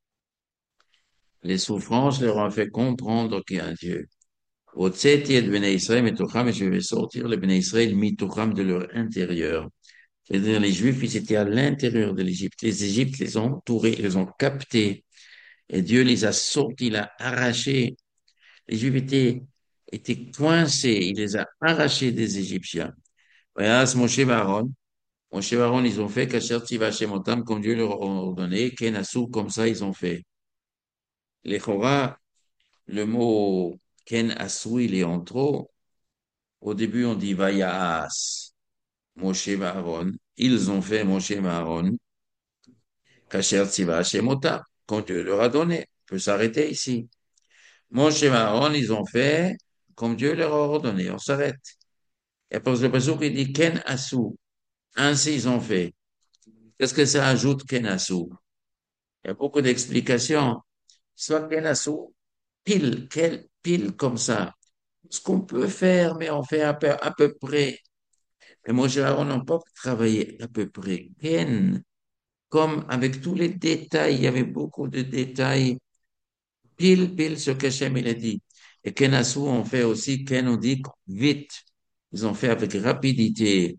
Les souffrances leur ont fait comprendre qu'il y a un Dieu. Otseti et Bnei Israël mitocham, et je vais sortir les Bnei Israël mitocham de leur intérieur. C'est-à-dire les Juifs, ils étaient à l'intérieur de l'Égypte. Les Égyptes les ont entourés, ils les ont captés. Et Dieu les a sortis, il a arrachés. Les Juifs étaient, étaient coincés, il les a arrachés des Égyptiens. Voyez, Moshe et Aaron, Moshe et Aaron, ils ont fait Kasher Tziva Shemotam, comme Dieu leur a ordonné, Kenasu, comme ça ils ont fait. Les Chora, le mot Ken Asu, il est en trop. Au début, on dit Vayaas, Moshe et Aaron. Ils ont fait Moshe et Aaron, Kasher Tziva Shemotam, quand Dieu leur a donné. On peut s'arrêter ici. Moshe et Aaron, ils ont fait comme Dieu leur a ordonné. On s'arrête. Et après le passage il dit Ken Asu. Ainsi ils ont fait. Qu'est-ce que ça ajoute Ken Asu? Il y a beaucoup d'explications. Soit Ken Asu, pile, quel, pile comme ça. Ce qu'on peut faire, mais on fait à peu, à peu près. Et moi, j'ai on n'a pas travaillé à peu près. Ken, comme avec tous les détails, il y avait beaucoup de détails, pile, pile ce que Hachem il a dit. Et Ken Assou, on fait aussi, Ken on dit vite. Ils ont fait avec rapidité.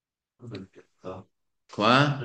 Quoi?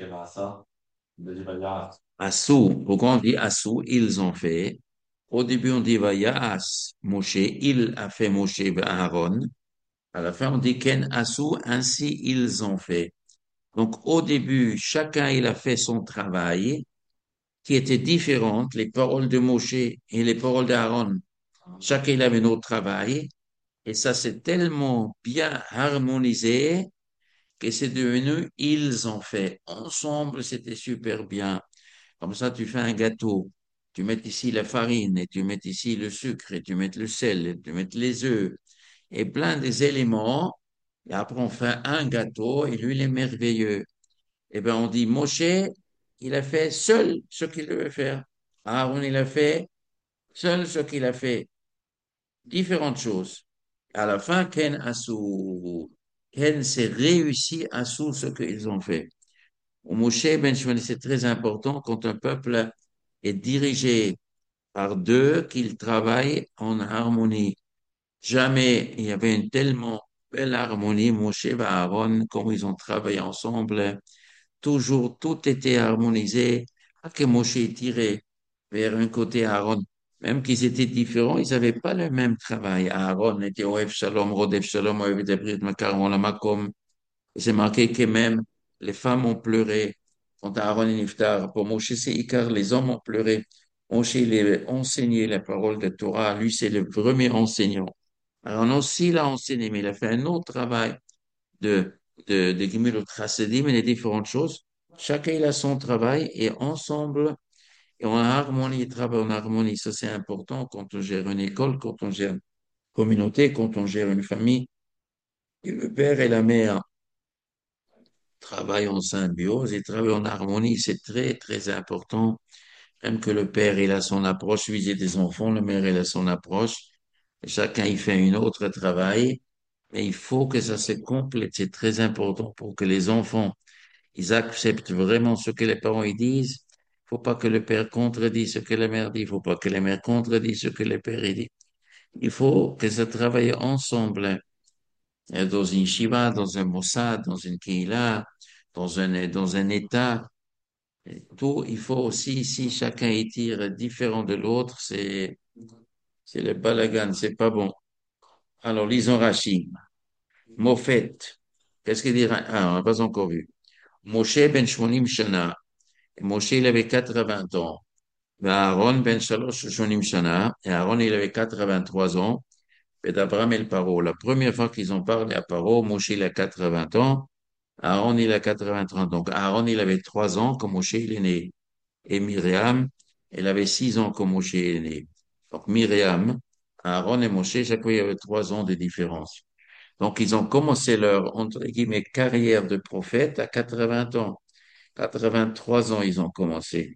Assou. Pourquoi on dit Assou? Ils ont fait. Au début, on dit Vayas, Moshe. Il a fait Moshe et Aaron. À la fin, on dit Ken Assou. Ainsi, ils ont fait. Donc, au début, chacun, il a fait son travail qui était différent. Les paroles de Moshe et les paroles d'Aaron. Chacun, il avait notre travail. Et ça s'est tellement bien harmonisé que c'est devenu ils ont fait. Ensemble, c'était super bien. Comme ça, tu fais un gâteau. Tu mets ici la farine et tu mets ici le sucre et tu mets le sel et tu mets les œufs et plein des éléments. Et après, on fait un gâteau et lui, il est merveilleux. Eh bien, on dit, Moshe, il a fait seul ce qu'il devait faire. Aaron, il a fait seul ce qu'il a fait. Différentes choses. À la fin, Ken a sous, Ken s'est réussi à sous ce qu'ils ont fait. Au Moshe Ben Shmuel, c'est très important quand un peuple est dirigé par deux, qu'ils travaillent en harmonie. Jamais il y avait une tellement belle harmonie, Moshe et Aaron, comme ils ont travaillé ensemble. Toujours, tout était harmonisé. Pas que Moshe tirait vers un côté Aaron. Même qu'ils étaient différents, ils n'avaient pas le même travail. Aaron était Oev Shalom, Rodef Shalom, Oev Debrit, Makaron, Lamakom. Et c'est marqué que même les femmes ont pleuré quand Aaron est niftar. Pour Moshe, c'est Icar, les hommes ont pleuré. Moshe, il a enseigné la parole de Torah. Lui, c'est le premier enseignant. Aaron aussi l'a enseigné, mais il a fait un autre travail de, de, de Gimel Chassidim et les différentes choses. Chacun, il a son travail et ensemble, et en harmonie, ils travaillent en harmonie. Ça, c'est important quand on gère une école, quand on gère une communauté, quand on gère une famille. Et le père et la mère travaillent en symbiose, ils travaillent en harmonie. C'est très, très important. Même que le père, il a son approche vis des enfants, le mère, il a son approche. Et chacun, il fait une autre travail. Mais il faut que ça se complète. C'est très important pour que les enfants, ils acceptent vraiment ce que les parents ils disent. Il faut pas que le père contredise ce que la mère dit. Il faut pas que la mère contredise ce que le père il dit. Il faut que ça travaille ensemble. Euh, Dans une shiva, dans un mossad, dans une kehila, dans un, dans un état. Tout, il faut aussi, si chacun y tire différent de l'autre, c'est, c'est le balagan, c'est pas bon. Alors, lisons Rashi. Mofet. Qu'est-ce qu'il dit? Ah, on n'a pas encore vu. Moshe ben Shmonim Shana. Moshe, il avait quatre-vingts ans. Et Aaron ben Shalosh Shonim Shana. Et Aaron, il avait quatre-vingt-trois ans. Et d'Abraham et Paro. La première fois qu'ils ont parlé à Paro, Moshe, il a quatre-vingts ans. Aaron, il a quatre-vingt-trois ans. Donc, Aaron, il avait trois ans quand Moshe, il est né. Et Myriam, elle avait six ans quand Moshe est né. Donc, Myriam, Aaron et Moshe, chaque fois, il y avait trois ans de différence. Donc, ils ont commencé leur, entre guillemets, carrière de prophète à quatre-vingts ans. quatre-vingt-trois ans, ils ont commencé.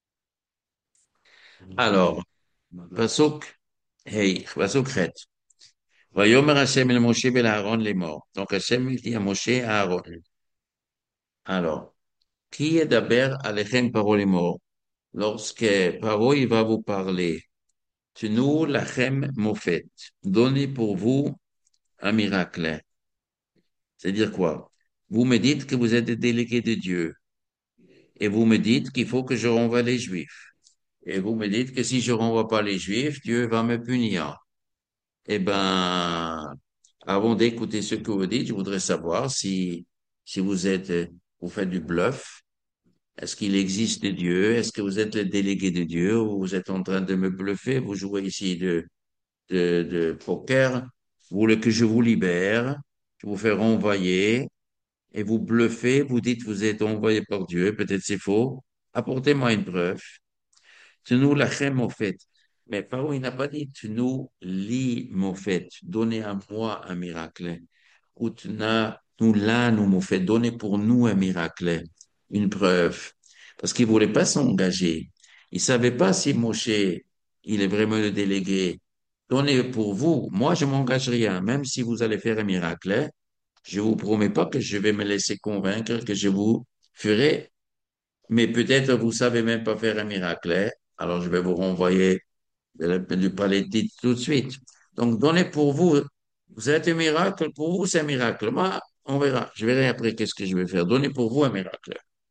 Alors, Pasuk, hey, Pasuk Chet. Vayomer Hashem el Moshe ben Aaron les morts. Donc, Hashem dit à Moshe et à Aaron. Alors, qui est d'abord alechem parole morts? Lorsque Paro, il va vous parler, Tenu lachem mofet. Donnez pour vous un miracle. C'est-à-dire quoi? Vous me dites que vous êtes des délégués de Dieu. Et vous me dites qu'il faut que je renvoie les Juifs. Et vous me dites que si je renvoie pas les Juifs, Dieu va me punir. Eh ben, avant d'écouter ce que vous dites, je voudrais savoir si, si vous êtes, vous faites du bluff. Est-ce qu'il existe Dieu? Est-ce que vous êtes le délégué de Dieu ou vous êtes en train de me bluffer? Vous jouez ici de, de, de poker. Vous voulez que je vous libère? Je vous fais renvoyer et vous bluffez. Vous dites que vous êtes envoyé par Dieu. Peut-être c'est faux. Apportez-moi une preuve. Tenu lachem mofet. Mais Pharaon, il n'a pas dit tenu li mofet. Donnez à moi un miracle. Ou tena, nous là, nous mofet. Donnez pour nous un miracle. Une preuve. Parce qu'il voulait pas s'engager. Il savait pas si Moshe, il est vraiment le délégué. Donnez pour vous. Moi, je m'engage rien, même si vous allez faire un miracle, hein. Je vous promets pas que je vais me laisser convaincre que je vous ferai, mais peut-être vous savez même pas faire un miracle, hein. Alors je vais vous renvoyer de- du palais de Tite tout de suite. Donc, donnez pour vous. Vous êtes un miracle, pour vous, c'est un miracle. Moi, on verra. Je verrai après qu'est-ce que je vais faire. Donnez pour vous un miracle.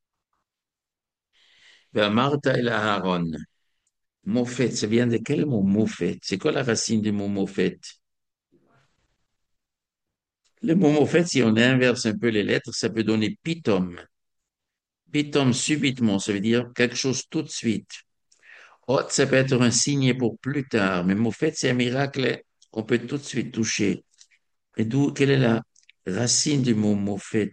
Ben, Martha et Aaron. Mofet, ça vient de quel mot Mofet? C'est quoi la racine du mot Mofet? Le mot Mofet, si on inverse un peu les lettres, ça peut donner pitom. Pitom, subitement, ça veut dire quelque chose tout de suite. Hot, ça peut être un signe pour plus tard, mais Mofet, c'est un miracle qu'on peut tout de suite toucher. Et d'où, quelle est la racine du mot Mofet?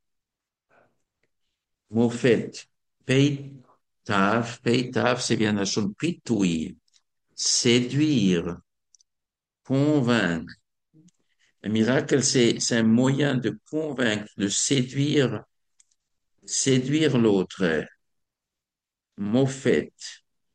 Mofet, peitav, peitav, c'est bien la chose pitouille, séduire, convaincre. Un miracle, c'est, c'est un moyen de convaincre, de séduire, séduire l'autre. Mofet.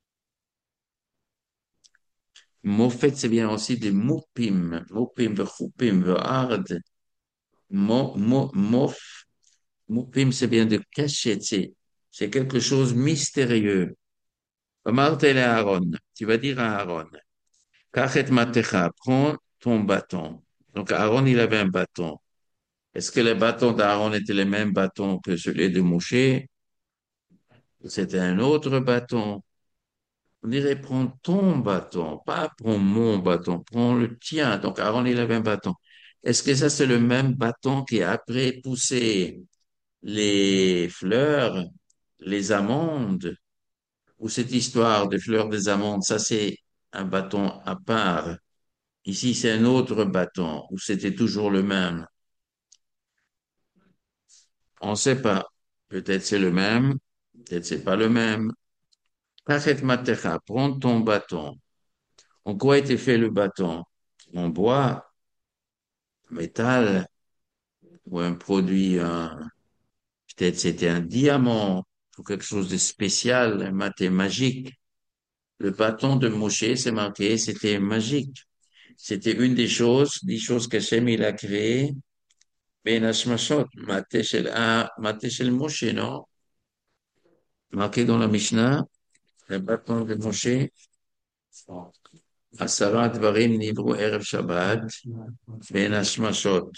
Mofet, c'est bien aussi de moupim, moupim, vechupim, vehard. Mo, mo, mof, moupim, c'est bien de cachette, c'est, c'est quelque chose mystérieux. Martel et Aaron, tu vas dire à Aaron, Kachet matecha, prends ton bâton. Donc Aaron, il avait un bâton. Est-ce que les bâtons d'Aaron étaient les mêmes bâtons que celui de Moshe? C'était un autre bâton. On dirait prends ton bâton, pas prends mon bâton, prends le tien. Donc Aaron, il avait un bâton. Est-ce que ça, c'est le même bâton qui a après poussé les fleurs, les amandes, ou cette histoire des fleurs des amandes, ça, c'est un bâton à part. Ici, c'est un autre bâton, ou c'était toujours le même. On ne sait pas. Peut-être c'est le même, peut-être c'est pas le même. Kachet matecha, prends ton bâton. En quoi était fait le bâton? En bois, métal, ou un produit, un- peut-être c'était un diamant, ou quelque chose de spécial, un maté magique. Le bâton de Moshe, c'est marqué, c'était magique. C'était une des choses, des choses qu'Hachem il a créées. Ben Hashmashot, maté shel ah, maté shel Moshe, non? Marqué dans la Mishnah, le bâton de Moshe, Asara Dvarim Nivru Erev Shabbat, Ben Hashmashot.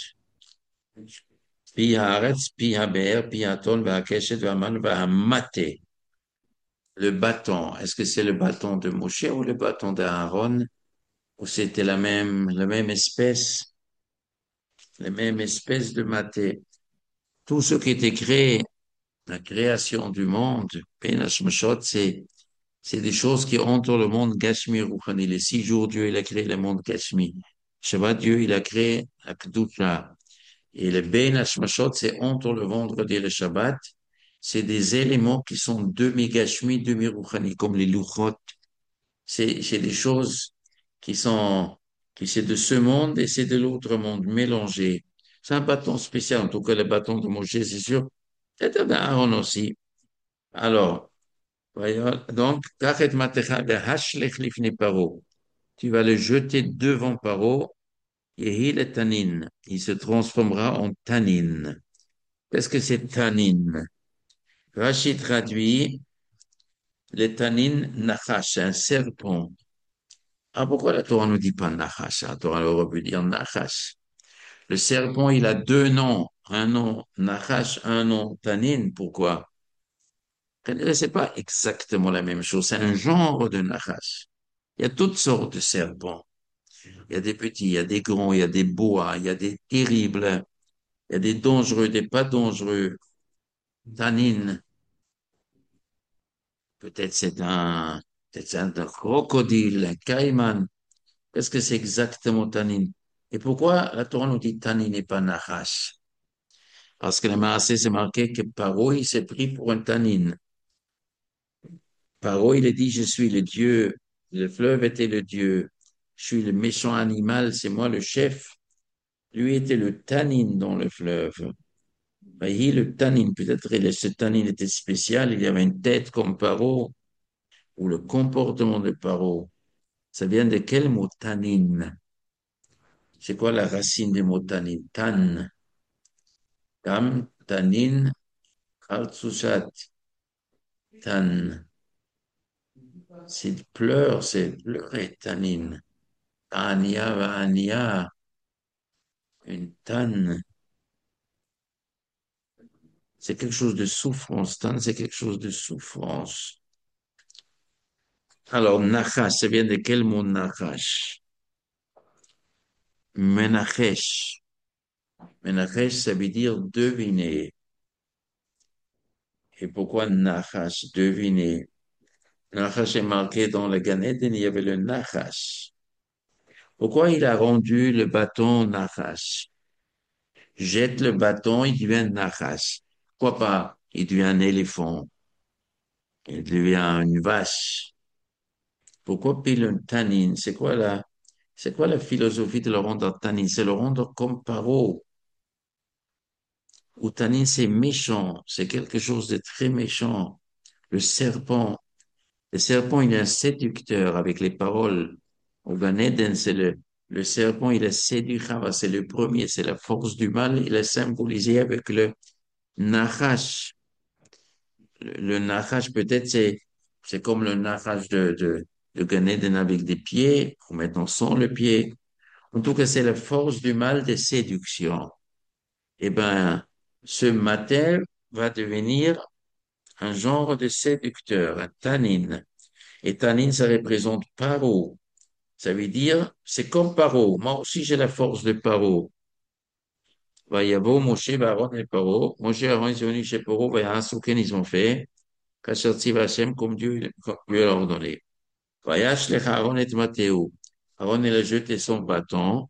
Pi haaretz, pi haber, pi haton, v'hakeshet, v'haman, v'hamate. Le bâton, est-ce que c'est le bâton de Moshe ou le bâton d'Aaron? Ou c'était la même, la même espèce, la même espèce de maté? Tout ce qui était créé, la création du monde, Ben Hashmashot, c'est, c'est des choses qui entourent le monde Gashmi Rouhani. Les six jours, Dieu, il a créé le monde Gashmi. Shabbat, Dieu, il a créé la Kedusha. Et le Ben Hashmashot, c'est entre le vendredi et le Shabbat. C'est des éléments qui sont demi-gashmi, demi-rouchani, comme les louchot. C'est, c'est des choses qui sont, qui c'est de ce monde et c'est de l'autre monde mélangés. C'est un bâton spécial, en tout cas le bâton de Moshe, c'est sûr. C'est un Aaron aussi. Alors, voyons, donc, Kachet Matecha de Hashlech Lifnei Paro. Tu vas le jeter devant Paro, et il est tanin. Il se transformera en tanin. Qu'est-ce que c'est tanin? Rachid traduit les tanin nachash, un serpent. Ah, pourquoi la Torah ne dit pas nachash? La Torah aurait pu dire nachash. Le serpent, il a deux noms. Un nom nachash, un nom tanin. Pourquoi? C'est pas exactement la même chose. C'est un genre de nachash. Il y a toutes sortes de serpents. Il y a des petits, il y a des grands, il y a des bois, il y a des terribles, il y a des dangereux, des pas dangereux. Tanin. Peut-être c'est un, peut-être c'est un crocodile, un caïman. Qu'est-ce que c'est exactement Tanin? Et pourquoi la Torah nous dit Tanin et pas Nachash? Parce que le Maaseh, c'est marqué que Paro, il s'est pris pour un Tanin. Paro, il a dit, je suis le Dieu, le fleuve était le Dieu, je suis le méchant animal, c'est moi le chef. Lui était le Tanin dans le fleuve. Voyez, le Tanin, peut-être que ce Tanin était spécial, il y avait une tête comme Paro, ou le comportement de Paro. Ça vient de quel mot tanin? C'est quoi la racine du mot tanin? Tan, tam, tanin, khartzoushat, tan. C'est pleur, c'est pleurer, tanin. Ania, ania, une tanne. C'est quelque chose de souffrance. Tan, c'est quelque chose de souffrance. Alors, nachash, ça vient de quel mot nachash? Menachesh. Menachesh, ça veut dire deviner. Et pourquoi nachash, deviner? Nachash est marqué dans le Gan Eden, il y avait le nachash. Pourquoi il a rendu le bâton nachash? Jette le bâton, il devient nachash. Pourquoi pas? Il devient un éléphant. Il devient une vache. Pourquoi pile un tanin? C'est quoi la, c'est quoi la philosophie de le rendre tanin? C'est le rendre comme paro. Ou tanin, c'est méchant. C'est quelque chose de très méchant. Le serpent. Le serpent, il est un séducteur avec les paroles. Au Gan Eden, c'est le, le serpent, il est séduit Chava, c'est le premier, c'est la force du mal. Il est symbolisé avec le nachash. Le, le nachash, peut-être, c'est, c'est comme le nachash de, de, de Gan Eden avec des pieds, ou maintenant sans le pied. En tout cas, c'est la force du mal de séduction. Eh ben, ce matin va devenir un genre de séducteur, un tanin. Et tanin, ça représente paro. Ça veut dire, c'est comme paro. Moi aussi, j'ai la force de paro. Vayavo, Moshe, Aaron et Paro. Moshe, Aaron, ils sont venus chez Paro, Vayasuken, ils ont fait. Kasher Tziva Hashem, comme Dieu, comme Dieu leur a ordonné. Vayash lech Aaron et Mathéo. Aaron, il a jeté son bâton.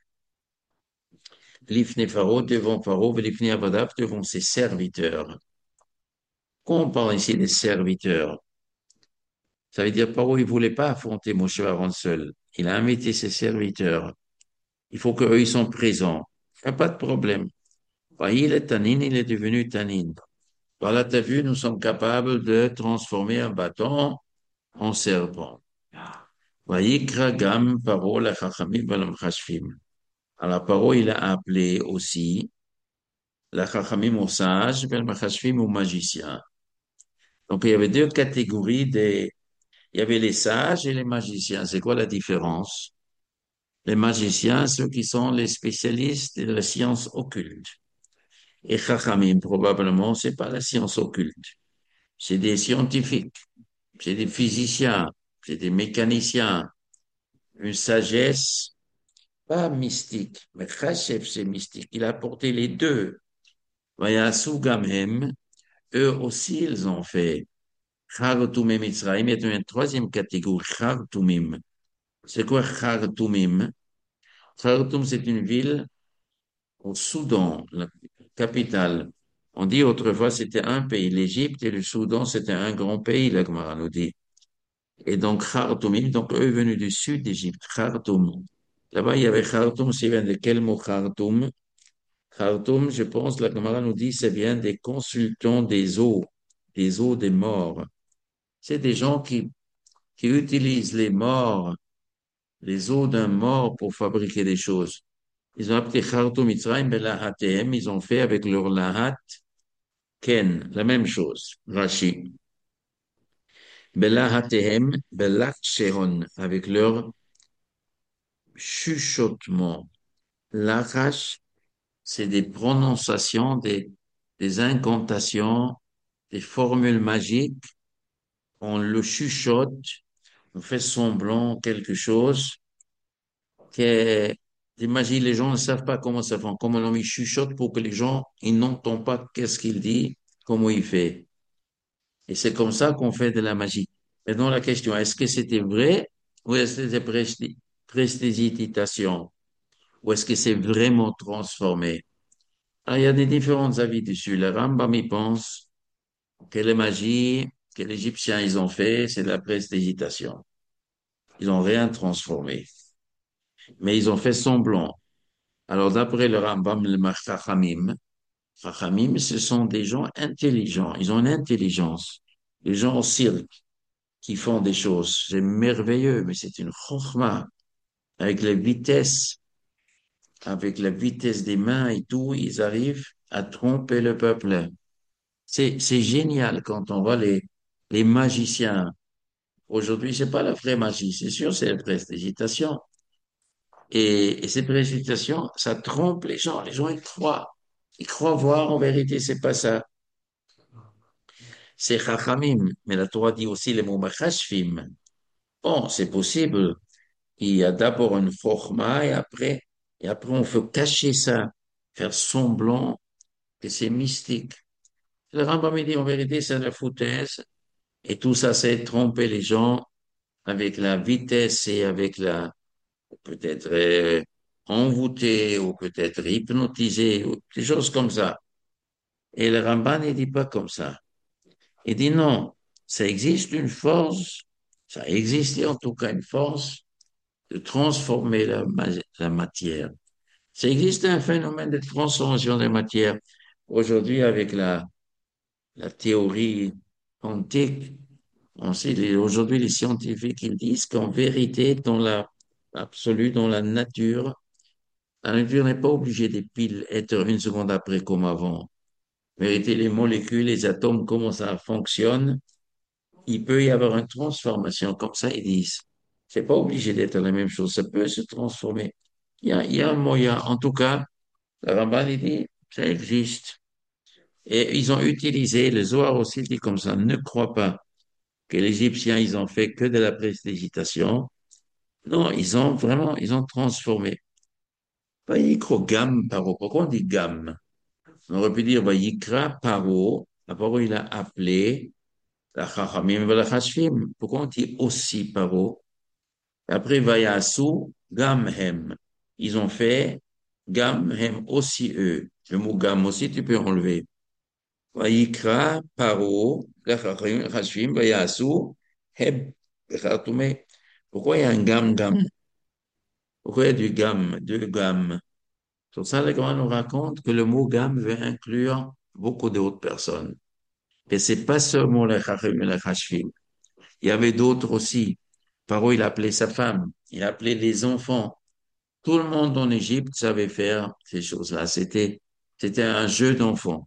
L'ifne Pharaon devant Pharaon, l'ifne Avadav devant ses serviteurs. Quand on parle ici des serviteurs, ça veut dire Pharaon, il voulait pas affronter Moshe Aaron seul. Il a invité ses serviteurs. Il faut qu'eux, ils sont présents. Il n'y a pas de problème. Voyez, il est tannin, il est devenu tannin. Voilà, t'as vu, nous sommes capables de transformer un bâton en serpent. Voyez, Kragam, Paro, la Chachamim, Balam Chashvim. Alors, Paro, il a appelé aussi la Chachamim aux sages, Balam Chashvim aux magiciens. Donc, il y avait deux catégories des, il y avait les sages et les magiciens. C'est quoi la différence? Les magiciens, ceux qui sont les spécialistes de la science occulte. Et Chachamim, probablement, c'est pas la science occulte. C'est des scientifiques, c'est des physiciens, c'est des mécaniciens. Une sagesse, pas mystique, mais Chachef, c'est mystique. Il a apporté les deux. Vaya Gamhem, eux aussi, ils ont fait. Chartumim Mitzrayim, il y a une troisième catégorie, Chartumim. C'est quoi Khartoumim? Khartoum, c'est une ville au Soudan, la capitale. On dit autrefois c'était un pays, l'Égypte et le Soudan, c'était un grand pays, la Gemara nous dit. Et donc Khartoumim, donc eux venus du sud d'Égypte, Khartoum. Là-bas, il y avait Khartoum, c'est vient de quel mot Khartoum? Khartoum, je pense, la Gemara nous dit, ça vient des consultants des eaux, des eaux des morts. C'est des gens qui, qui utilisent les morts, les os d'un mort pour fabriquer des choses. Ils ont appelé Khartoum Mitzrayim Belahatem, ils ont fait avec leur lahat Ken, la même chose, Rashi. Belahatehem Belach Shehon, avec leur chuchotement. Lachash, c'est des prononciations, des, des incantations, des formules magiques. On le chuchote, on fait semblant quelque chose que, imagine, les gens ne savent pas comment ça fait, comment l'homme il chuchote pour que les gens, ils n'entendent pas qu'est-ce qu'il dit, comment il fait. Et c'est comme ça qu'on fait de la magie. Maintenant, la question, est-ce que c'était vrai ou est-ce que c'était presti- prestidigitation ou est-ce que c'est vraiment transformé? Ah, il y a des différents avis dessus. Le Rambam, il pense que la magie que les Égyptiens, ils ont fait, c'est de la prestidigitation. Ils n'ont rien transformé. Mais ils ont fait semblant. Alors, d'après le Rambam, le Chachamim, Chachamim, ce sont des gens intelligents. Ils ont une intelligence. Les gens au cirque. qui font des choses. C'est merveilleux, mais c'est une chorma. Avec la vitesse, avec la vitesse des mains et tout, ils arrivent à tromper le peuple. C'est, c'est génial quand on voit les, les magiciens. Aujourd'hui, c'est pas la vraie magie, c'est sûr, c'est la prestidigitation. Et, et ces précipitations, ça trompe les gens. Les gens, ils croient. Ils croient voir, en vérité, c'est pas ça. C'est chachamim. Mais la Torah dit aussi les mots machashvim. Bon, c'est possible. Il y a d'abord une forma et après, et après, on peut cacher ça, faire semblant que c'est mystique. Le Rambam il dit, en vérité, c'est de la foutaise. Et tout ça, c'est tromper les gens avec la vitesse et avec la, peut-être euh, envoûté ou peut-être hypnotisé ou des choses comme ça. Et le Ramban, il dit pas comme ça. Il dit non, ça existe une force, ça existait en tout cas une force de transformer la, ma- la matière. Ça existe un phénomène de transformation des matières. Aujourd'hui, avec la, la théorie quantique, on sait, les- aujourd'hui, les scientifiques, ils disent qu'en vérité, dans la, absolue, dans la nature, la nature n'est pas obligée des piles être une seconde après comme avant. En vérité, les molécules, les atomes, comment ça fonctionne, il peut y avoir une transformation comme ça, ils disent. C'est pas obligé d'être la même chose, ça peut se transformer. Il y a, il y a un moyen. En tout cas, le Ramban, il dit, ça existe. Et ils ont utilisé, le Zohar aussi dit comme ça, ne crois pas que les Égyptiens, ils ont fait que de la prestidigitation. Non, ils ont vraiment, ils ont transformé. Vayikro gam paro. Pourquoi on dit gam? On aurait pu dire vayikra paro. Paro, il a appelé la chachamim et la chashvim. Pourquoi on dit aussi paro? Après, vayasu gam hem. Ils ont fait gam hem aussi eux. Le mot gam aussi, tu peux enlever. Vayikra paro. La chachamim et la chashvim. Vayasu heb. Pourquoi il y a un gam gam? Pourquoi il y a du gam, deux gammes? Sur ça, le Coran nous raconte que le mot gamme veut inclure beaucoup d'autres personnes. Et c'est pas seulement les Chachim et les Chashvim. Il y avait d'autres aussi. Paro, il appelait sa femme, il appelait les enfants. Tout le monde en Égypte savait faire ces choses-là. C'était, c'était un jeu d'enfants.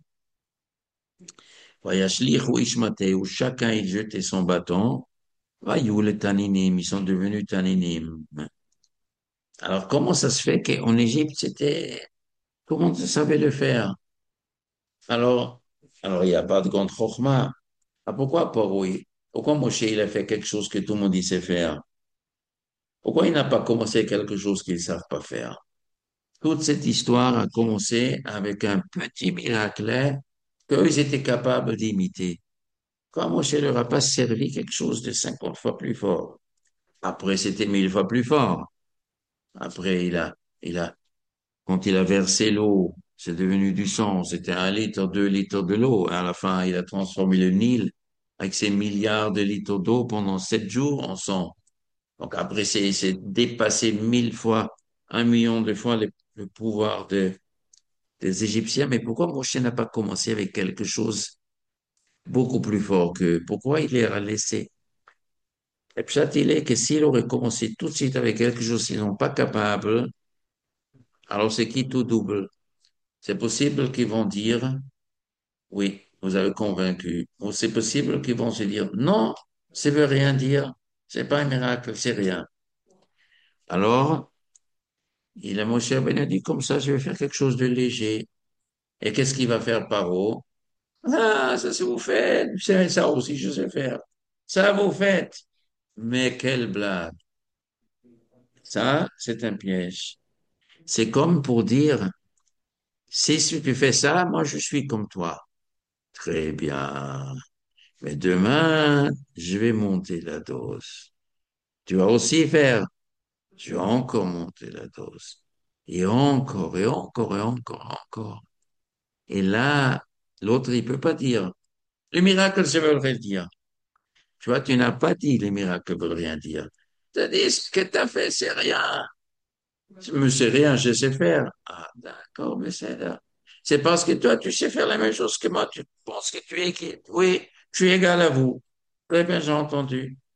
Vayashlich ou Ishmateh, où chacun il jetait son bâton. Vayou les Taninim, ils sont devenus Taninim. Alors, comment ça se fait qu'en Égypte, c'était, comment on savait le faire? Alors, alors il n'y a pas de grande chorma. Ah, pourquoi pas, oui? Pourquoi Moshe, il a fait quelque chose que tout le monde il sait faire? Pourquoi il n'a pas commencé quelque chose qu'ils ne savent pas faire? Toute cette histoire a commencé avec un petit miracle qu'eux étaient capables d'imiter. Quand Moshe leur a pas servi quelque chose de cinquante fois plus fort. Après, c'était mille fois plus fort. Après, il a, il a, quand il a versé l'eau, c'est devenu du sang. C'était un litre, deux litres de l'eau. À la fin, il a transformé le Nil avec ses milliards de litres d'eau pendant sept jours en sang. Donc après, c'est, c'est dépassé mille fois, un million de fois le, le pouvoir de, des Égyptiens. Mais pourquoi Moshe n'a pas commencé avec quelque chose beaucoup plus fort que, pourquoi il les a laissés? Et puis, ça, il est que s'il aurait commencé tout de suite avec quelque chose qu'ils n'ont pas capable, alors c'est qui tout double? C'est possible qu'ils vont dire, oui, vous avez convaincu. Ou c'est possible qu'ils vont se dire, non, ça veut rien dire. C'est pas un miracle, c'est rien. Alors, il a Moshe Rabbeinu dit, comme ça, je vais faire quelque chose de léger. Et qu'est-ce qu'il va faire Paro? Ah, ça, c'est vous faites. C'est ça aussi, je sais faire. Ça, vous faites. Mais quelle blague. Ça, c'est un piège. C'est comme pour dire, si tu fais ça, moi, je suis comme toi. Très bien. Mais demain, je vais monter la dose. Tu vas aussi faire. Je vais encore monter la dose. Et encore, et encore, et encore, encore. Et là, l'autre, il peut pas dire. Les miracles, ça veut rien dire. Tu vois, tu n'as pas dit les miracles veulent rien dire. Tu as dit ce que tu as fait, c'est rien. Mais c'est rien, je sais faire. Ah, d'accord, mais c'est là. C'est parce que toi, tu sais faire la même chose que moi. Tu penses que tu es qui? Oui, je suis égal à vous. Très bien, j'ai entendu.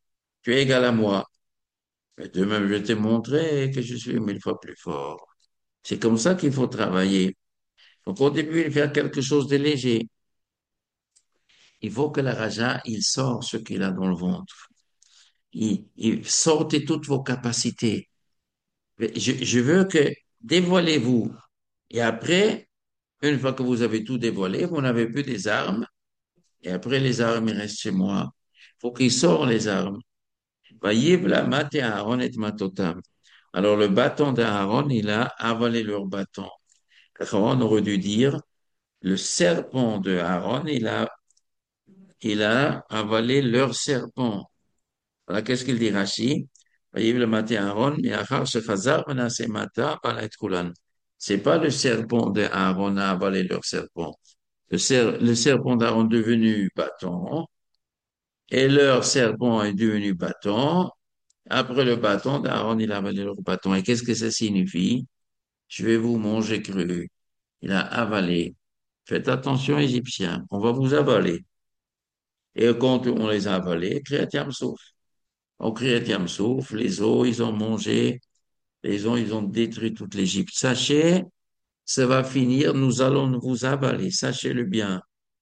tu es égal à moi. Mais de même, je t'ai montré que je suis mille fois plus fort. C'est comme ça qu'il faut travailler. Donc, au début, il fait quelque chose de léger. Il faut que la raja, il sort ce qu'il a dans le ventre. Il, il sortez toutes vos capacités. Je, je veux que dévoilez-vous. Et après, une fois que vous avez tout dévoilé, vous n'avez plus des armes. Et après, les armes, ils restent chez moi. Il faut qu'il sortent les armes. Vayibla mate Aaron et matotam. Alors, le bâton d'Aaron, il a avalé leur bâton. Aaron aurait dû dire, le serpent de Aaron, il a, il a avalé leur serpent. Voilà, qu'est-ce qu'il dit Rashi? Vayibla mate Aaron, miachar shechazar menase mata balat kulan. C'est pas le serpent de Aaron a avalé leur serpent. Le, ser- le serpent d'Aaron devenu bâton, et leur serpent est devenu bâton. Après le bâton d'Aaron, il a avalé leur bâton. Et qu'est-ce que ça signifie? Je vais vous manger cru. Il a avalé. Faites attention, Égyptiens, on va vous avaler. Et quand on les a avalés, Kriyat Yamsouf. Au Kriyat Yamsouf, les eaux, ils ont mangé, les eaux, ils ont détruit toute l'Égypte. Sachez, ça va finir, nous allons vous avaler, sachez-le bien.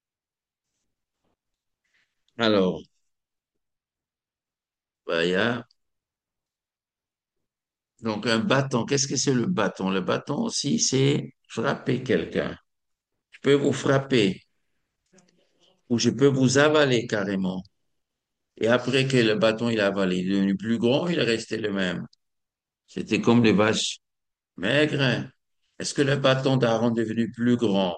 Alors, bah, il y a donc un bâton. Qu'est-ce que c'est le bâton? Le bâton aussi, c'est frapper quelqu'un. Je peux vous frapper ou je peux vous avaler carrément. Et après que le bâton il a avalé, il est devenu plus grand, il est resté le même. C'était comme les vaches maigres. Est-ce que le bâton d'Aaron est devenu plus grand?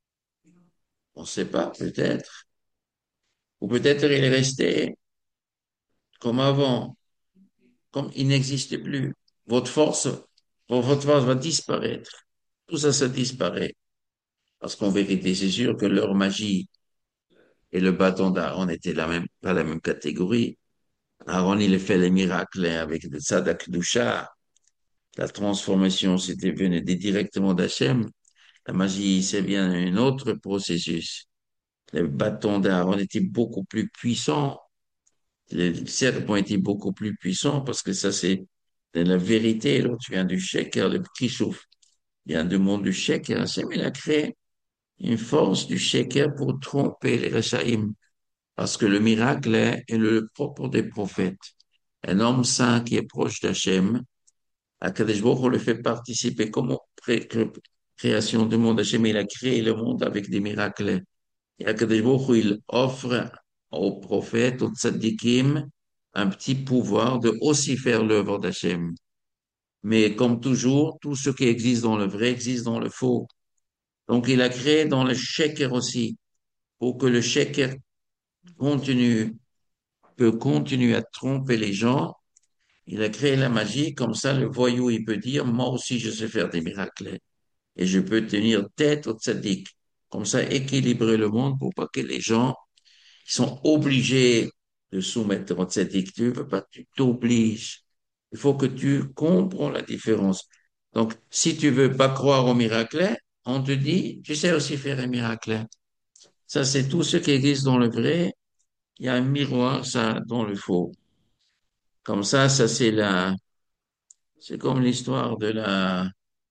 On ne sait pas, peut-être. Ou peut-être il est resté comme avant, comme il n'existe plus. Votre force, votre force va disparaître. Tout ça, ça disparaît. Parce qu'en vérité, c'est sûr que leur magie et le bâton d'Aaron étaient la même, pas la même catégorie. Aaron, il a fait les miracles avec le Tzadak Dusha. La transformation, c'était venu directement d'Hachem. La magie, c'est bien un autre processus. Le bâton d'Aaron était beaucoup plus puissant. Le serpent était beaucoup plus puissant parce que ça, c'est de la vérité. L'autre vient du sheker, le petit souffle vient du monde du sheker. Hachem, il a créé une force du sheker pour tromper les Rechaïm. Parce que le miracle est, est le propre des prophètes. Un homme saint qui est proche d'Hachem, Akadosh Baruch Hu le fait participer comme aux pré- cré- création du monde. Hachem, il a créé le monde avec des miracles. Et Akadosh Baruch Hu, il offre aux prophètes, aux tzaddikim, un petit pouvoir de aussi faire l'œuvre d'Hachem. Mais comme toujours, tout ce qui existe dans le vrai existe dans le faux. Donc, il a créé dans le sheker aussi, pour que le sheker continue, peut continuer à tromper les gens. Il a créé la magie, comme ça le voyou, il peut dire, moi aussi je sais faire des miracles et je peux tenir tête au tzaddik. Comme ça, équilibrer le monde pour pas que les gens ils sont obligés de soumettre au tzaddik. Tu veux pas, tu t'obliges. Il faut que tu comprends la différence. Donc, si tu veux pas croire au miracle, on te dit, tu sais aussi faire un miracle. Ça, c'est tout ce qui existe dans le vrai. Il y a un miroir, ça, dans le faux. Comme ça, ça, c'est la, c'est comme l'histoire de la,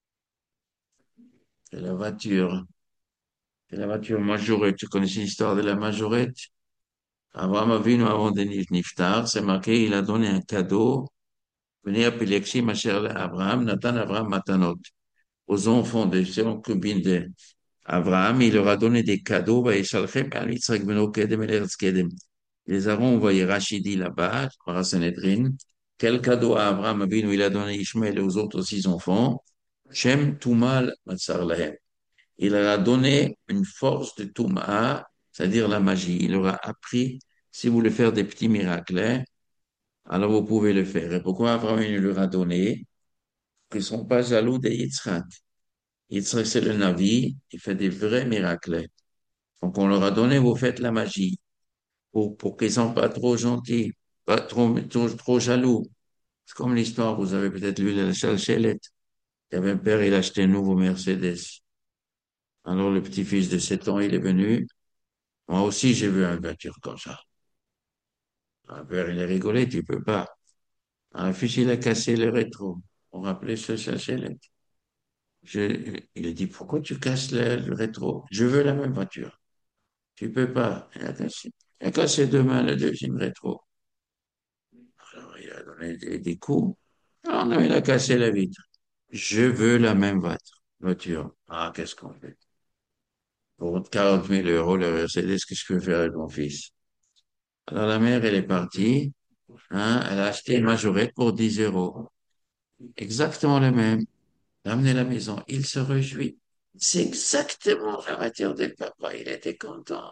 de la voiture, de la voiture majorette. Tu connais l'histoire de la majorette? Abraham Avinu, avant de Niftar, c'est marqué, il a donné un cadeau. Venez appeler ma chère Abraham, Nathan Abraham Matanot. Aux enfants de ses concubines d'Abraham, il leur a donné des cadeaux. Va yeshalchem al Yitzhak beno Kedem el Eretz Kedem. Ils les a renvoyés Rachidi là-bas, par la Sanhedrin. Quel cadeau à Abraham Avinu il a donné Ishmael et aux autres six enfants? Shem Tumal Matzar Lahem. Il leur a donné une force de Touma, c'est-à-dire la magie. Il leur a appris, si vous voulez faire des petits miracles, hein, alors vous pouvez le faire. Et pourquoi Abraham il leur a donné? Ils ne sont pas jaloux de Yitzhak. Yitzhak, c'est le Navi, il fait des vrais miracles. Donc on leur a donné, vous faites la magie, pour, pour qu'ils ne soient pas trop gentils, pas trop, trop, trop jaloux. C'est comme l'histoire, vous avez peut-être lu la Chalchelette. Il y avait un père, il a acheté un nouveau Mercedes. Alors le petit-fils de sept ans, il est venu. Moi aussi, j'ai vu une voiture comme ça. Un père, il a rigolé, tu peux pas. Un fils, il a cassé le rétro. On rappelait ce sachet. Je, il a dit, pourquoi tu casses le, le rétro? Je veux la même voiture. Tu peux pas. Il a cassé, il a cassé demain le deuxième rétro. Alors, il a donné des, des coups. Ah non, il a cassé la vitre. Je veux la même voiture. Voiture. Ah, qu'est-ce qu'on fait? Pour quarante mille euros, le Mercedes, qu'est-ce que je peux faire avec mon fils? Alors, la mère, elle est partie, hein, elle a acheté une majorette pour dix euros. Exactement le même. Ramené à la maison. Il se réjouit. C'est exactement la voiture de papa. Il était content.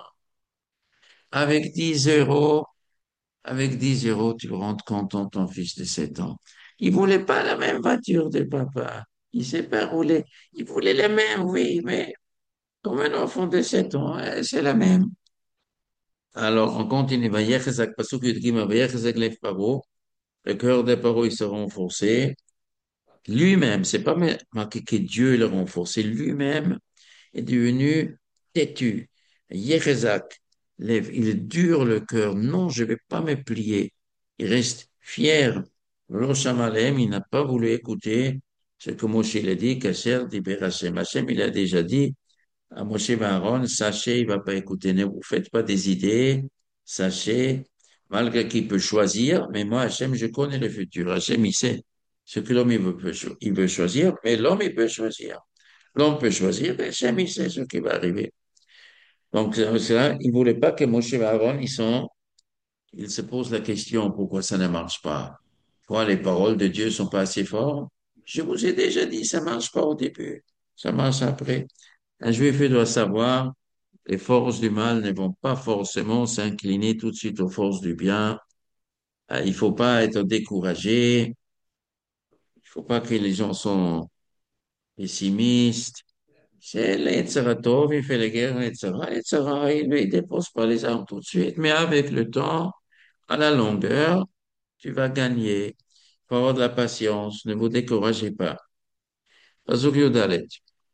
Avec dix euros, avec dix euros, tu rentres content ton fils de sept ans. Il voulait pas la même voiture de papa. Il s'est pas roulé. Il voulait la même, oui, mais comme un enfant de sept ans, hein, c'est la même. Alors, on continue. Vayechezek, pasuk Yud Gimel, Vayechezek lev paro. Le cœur des paro, il se renforcé. Lui-même, c'est pas marqué que Dieu le renforce, lui-même est devenu têtu. Yechezak, lève, il dure le cœur. Non, je vais pas me plier. Il reste fier. Rochamalem, il n'a pas voulu écouter ce que Moshe l'a dit, Kasher dit Hashem. Hashem, il a déjà dit à Moshe et Aaron, sachez, il va pas écouter. Ne vous faites pas des idées. Sachez, malgré qu'il peut choisir, mais moi, Hashem, je connais le futur. Hashem, il sait ce que l'homme il veut, il veut choisir, mais l'homme, il peut choisir. L'homme peut choisir, mais jamais il sait ce qui va arriver. Donc, c'est ça, il voulait pas que Moshe et Aaron, ils sont, ils se posent la question pourquoi ça ne marche pas. Pourquoi les paroles de Dieu sont pas assez fortes? Je vous ai déjà dit, ça marche pas au début. Ça marche après. Un juif il doit savoir, les forces du mal ne vont pas forcément s'incliner tout de suite aux forces du bien. Euh, Il faut pas être découragé. Il faut pas que les gens sont pessimistes. C'est l'Etzaratov, il fait la guerre à l'Etzara. L'Etzara, il ne dépose pas les armes tout de suite, mais avec le temps, à la longueur, tu vas gagner. Il faut avoir de la patience, ne vous découragez pas. Pasuk Yudalet.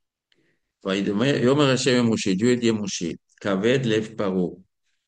Yomer Hashem à Moshe, Dieu dit à Moshe, Kaved lev paro.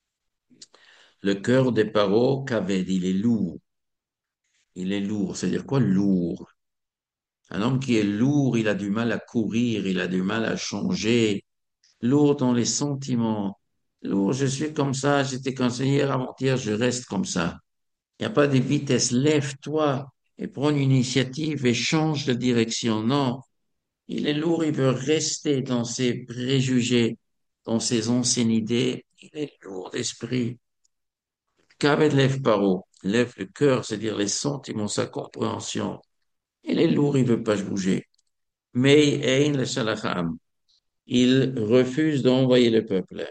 Le cœur des paro, Kaved, il est lourd. Il est lourd. C'est-à-dire quoi lourd? Un homme qui est lourd, il a du mal à courir, il a du mal à changer. Lourd dans les sentiments. Lourd, je suis comme ça, j'étais conseiller hier avant-hier, je reste comme ça. Il n'y a pas de vitesse. Lève-toi et prends une initiative et change de direction. Non, il est lourd, il veut rester dans ses préjugés, dans ses anciennes idées. Il est lourd d'esprit. Kaved lève paro, lève le cœur, c'est-à-dire les sentiments, sa compréhension. Il est lourd, il veut pas bouger. Mais ein le shalacham. Il refuse d'envoyer le peuple.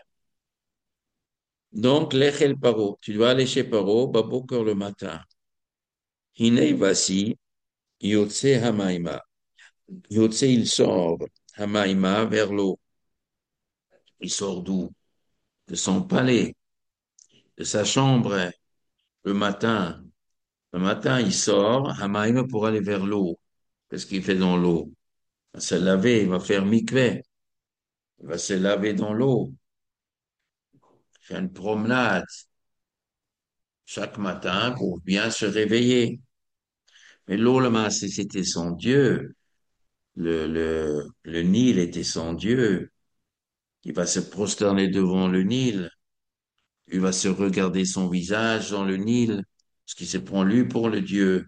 Donc, l'Echel Paro, tu dois aller chez Paro, Baboker le matin. Hinei vasi, Yotse Hamaima. Yotse, il sort, Hamaima, vers l'eau. Il sort d'où? De son palais, de sa chambre, le matin. Le matin, il sort, Hamaima, pour aller vers l'eau. Qu'est-ce qu'il fait dans l'eau? Il va se laver, il va faire mikveh. Il va se laver dans l'eau, faire une promenade chaque matin pour bien se réveiller. Mais l'eau, le matin, c'était son Dieu. Le, le, le Nil était son Dieu. Il va se prosterner devant le Nil. Il va se regarder son visage dans le Nil. Parce qu'il se prend lui pour le Dieu.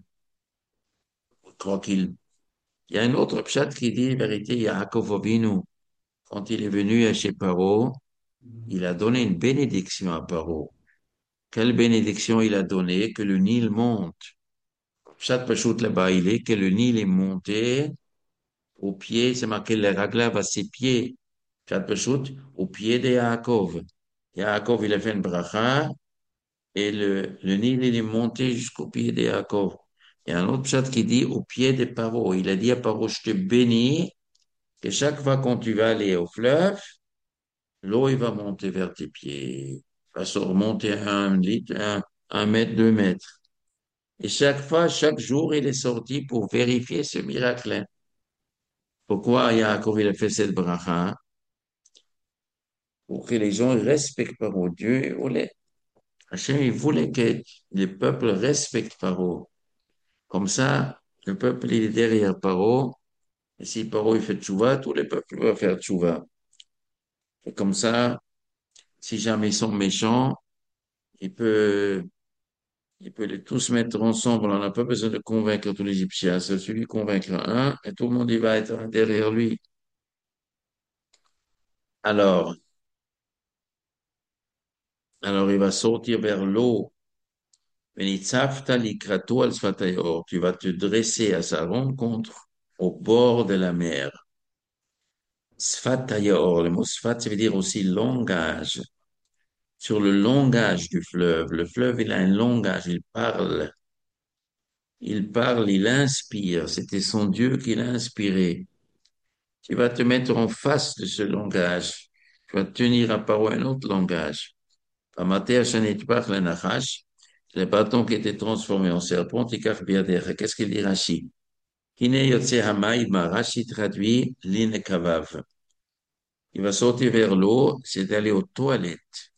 Je crois qu'il, il y a un autre pshat qui dit, en vérité, Yaakov Avinu, quand il est venu à chez Paro, il a donné une bénédiction à Paro. Quelle bénédiction il a donnée? Que le Nil monte. Pshat Pashut là-bas, il est que le Nil est monté au pied, c'est marqué le raglav à ses pieds. Pshat Pashut, au pied de Yaakov. Yaakov, il a fait une bracha et le, le Nil, il est monté jusqu'au pied de Yaakov. Il y a un autre pshat qui dit au pied de Paro. Il a dit à Paro, je te bénis que chaque fois quand tu vas aller au fleuve, l'eau, il va monter vers tes pieds. Il va se remonter un litre, un, un mètre, deux mètres. Et chaque fois, chaque jour, il est sorti pour vérifier ce miracle. Pourquoi Yaakov, il a fait cette bracha? Pour que les gens respectent Paro, Dieu. Hachem, il voulait que le peuple respecte Paro. Comme ça, le peuple, il est derrière Paro. Et si Paro, il fait tchouva, tout le peuple va faire tchouva. Et comme ça, si jamais ils sont méchants, il peut, il peut les tous mettre ensemble. On n'a pas besoin de convaincre tous les Égyptiens. C'est celui convaincre un et tout le monde, il va être derrière lui. Alors, alors il va sortir vers l'eau. Venitzavta likrato al sfatayor. Tu vas te dresser à sa rencontre au bord de la mer. Sfatayor, le mot sfat, ça veut dire aussi langage. Sur le langage du fleuve. Le fleuve, il a un langage, il parle. Il parle, il inspire. C'était son Dieu qui l'a inspiré. Tu vas te mettre en face de ce langage. Tu vas tenir à parole un autre langage. Amatea Shanitbach le Nachash, le bâton qui était transformé en serpent, Tikach Biader. Qu'est-ce qu'il dit Rashi? Kine Yotse Hamaïma, Rashi traduit l'ine kavav. Il va sortir vers l'eau, c'est d'aller aux toilettes.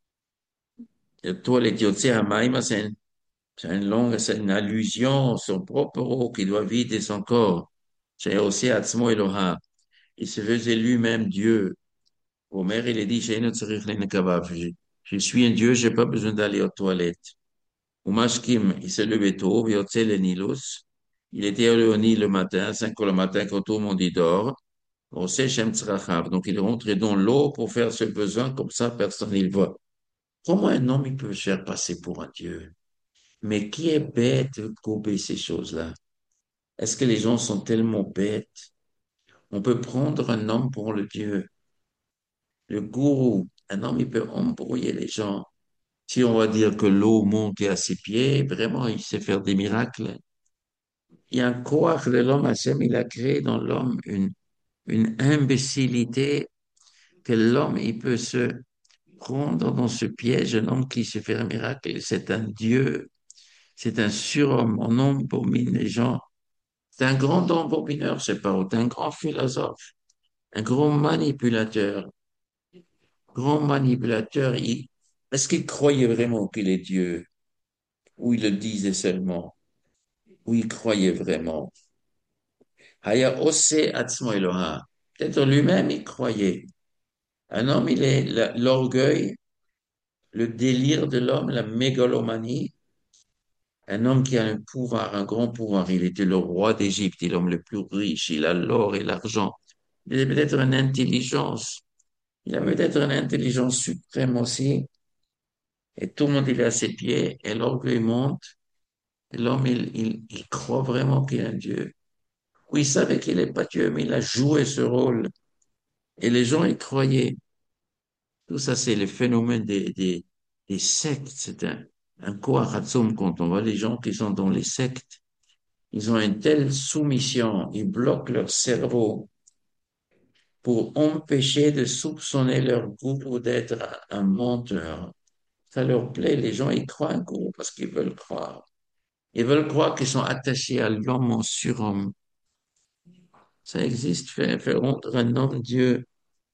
Les toilettes Yotse Hamaïma, c'est un- c'est une longue, c'est une allusion à son propre eau qui doit vider son corps. C'est aussi Atzmo Eloha. Il se faisait lui-même Dieu. Omer, il a dit, Sheinu tzarich l'ine kavav. Je je suis un Dieu, j'ai pas besoin d'aller aux toilettes. Umashkim, il s'est levé tôt, Vyotse le Nilus. Il était allé au Nil le matin, cinq heures le matin, quand tout le monde y dort. On sait Shem Tzrachav. Donc, il est rentré dans l'eau pour faire ses besoins, comme ça, personne ne le voit. Comment un homme, il peut se faire passer pour un Dieu? Mais qui est bête de couper ces choses-là? Est-ce que les gens sont tellement bêtes? On peut prendre un homme pour le Dieu. Le gourou, un homme, il peut embrouiller les gens. Si on va dire que l'eau monte à ses pieds, vraiment, il sait faire des miracles. Il y a un couac de l'homme, Hachem, il a créé dans l'homme une, une imbécilité que l'homme, il peut se prendre dans ce piège, un homme qui se fait un miracle, c'est un Dieu, c'est un surhomme, on embobine les gens. C'est un grand embobineur, c'est pas autant, un grand philosophe, un grand manipulateur, grand manipulateur. Il, est-ce qu'il croyait vraiment qu'il est Dieu? Ou il le disait seulement? Ou il croyait vraiment? Haya ose atzmo Eloha. Peut-être lui-même, il croyait. Un homme, il est la- l'orgueil, le délire de l'homme, la mégalomanie. Un homme qui a un pouvoir, un grand pouvoir. Il était le roi d'Égypte, il est l'homme le plus riche, il a l'or et l'argent. Il a peut-être une intelligence. Il a peut-être une intelligence suprême aussi. Et tout le monde, il est à ses pieds, et l'orgueil monte. Et l'homme, il, il, il croit vraiment qu'il est un Dieu. Oui, il savait qu'il n'est pas Dieu, mais il a joué ce rôle. Et les gens y croyaient. Tout ça, c'est le phénomène des, des, des sectes. C'est un, un koharatzoum quand on voit les gens qui sont dans les sectes. Ils ont une telle soumission, ils bloquent leur cerveau pour empêcher de soupçonner leur gourou d'être un, un menteur. Ça leur plaît, les gens y croient un gourou parce qu'ils veulent croire. Ils veulent croire qu'ils sont attachés à l'homme en surhomme. Ça existe, faire, faire rendre un homme Dieu.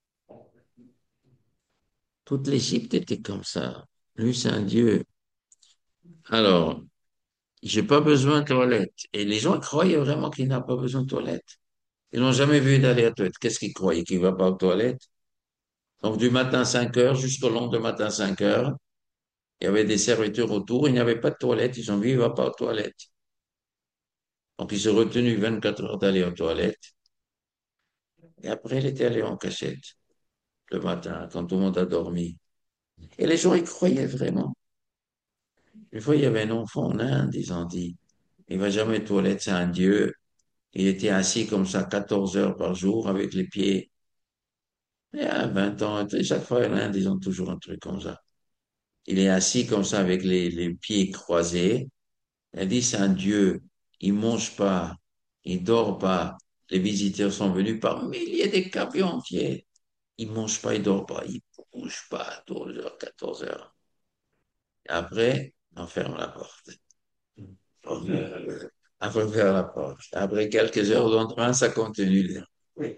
Toute l'Égypte était comme ça. Lui, c'est un Dieu. Alors, j'ai pas besoin de toilette. Et les gens croyaient vraiment qu'il n'a pas besoin de toilette. Ils n'ont jamais vu d'aller à la toilette. Qu'est-ce qu'ils croyaient? Qu'il va pas aux toilettes? Donc, du matin cinq heures jusqu'au lendemain matin cinq heures, il y avait des serviteurs autour. Il n'y avait pas de toilette. Ils ont vu, il va pas aux toilettes. Donc, il s'est retenu vingt-quatre heures d'aller aux toilettes. Et après, il était allé en cachette le matin, quand tout le monde a dormi. Et les gens y croyaient vraiment. Une fois, il y avait un enfant en Inde, ils ont dit, il va jamais aux toilettes, c'est un dieu. Il était assis comme ça quatorze heures par jour avec les pieds. Et à vingt ans, et chaque fois, en Inde, ils ont toujours un truc comme ça. Il est assis comme ça avec les, les pieds croisés. Elle dit, c'est un dieu. Il mange pas. Il dort pas. Les visiteurs sont venus par milliers de camions entiers. Il mange pas, il dort pas. Il bouge pas. douze heures, quatorze heures. Après, on ferme la porte. On euh, Après, on ferme la porte. Après quelques heures d'entrain, ça continue. Oui.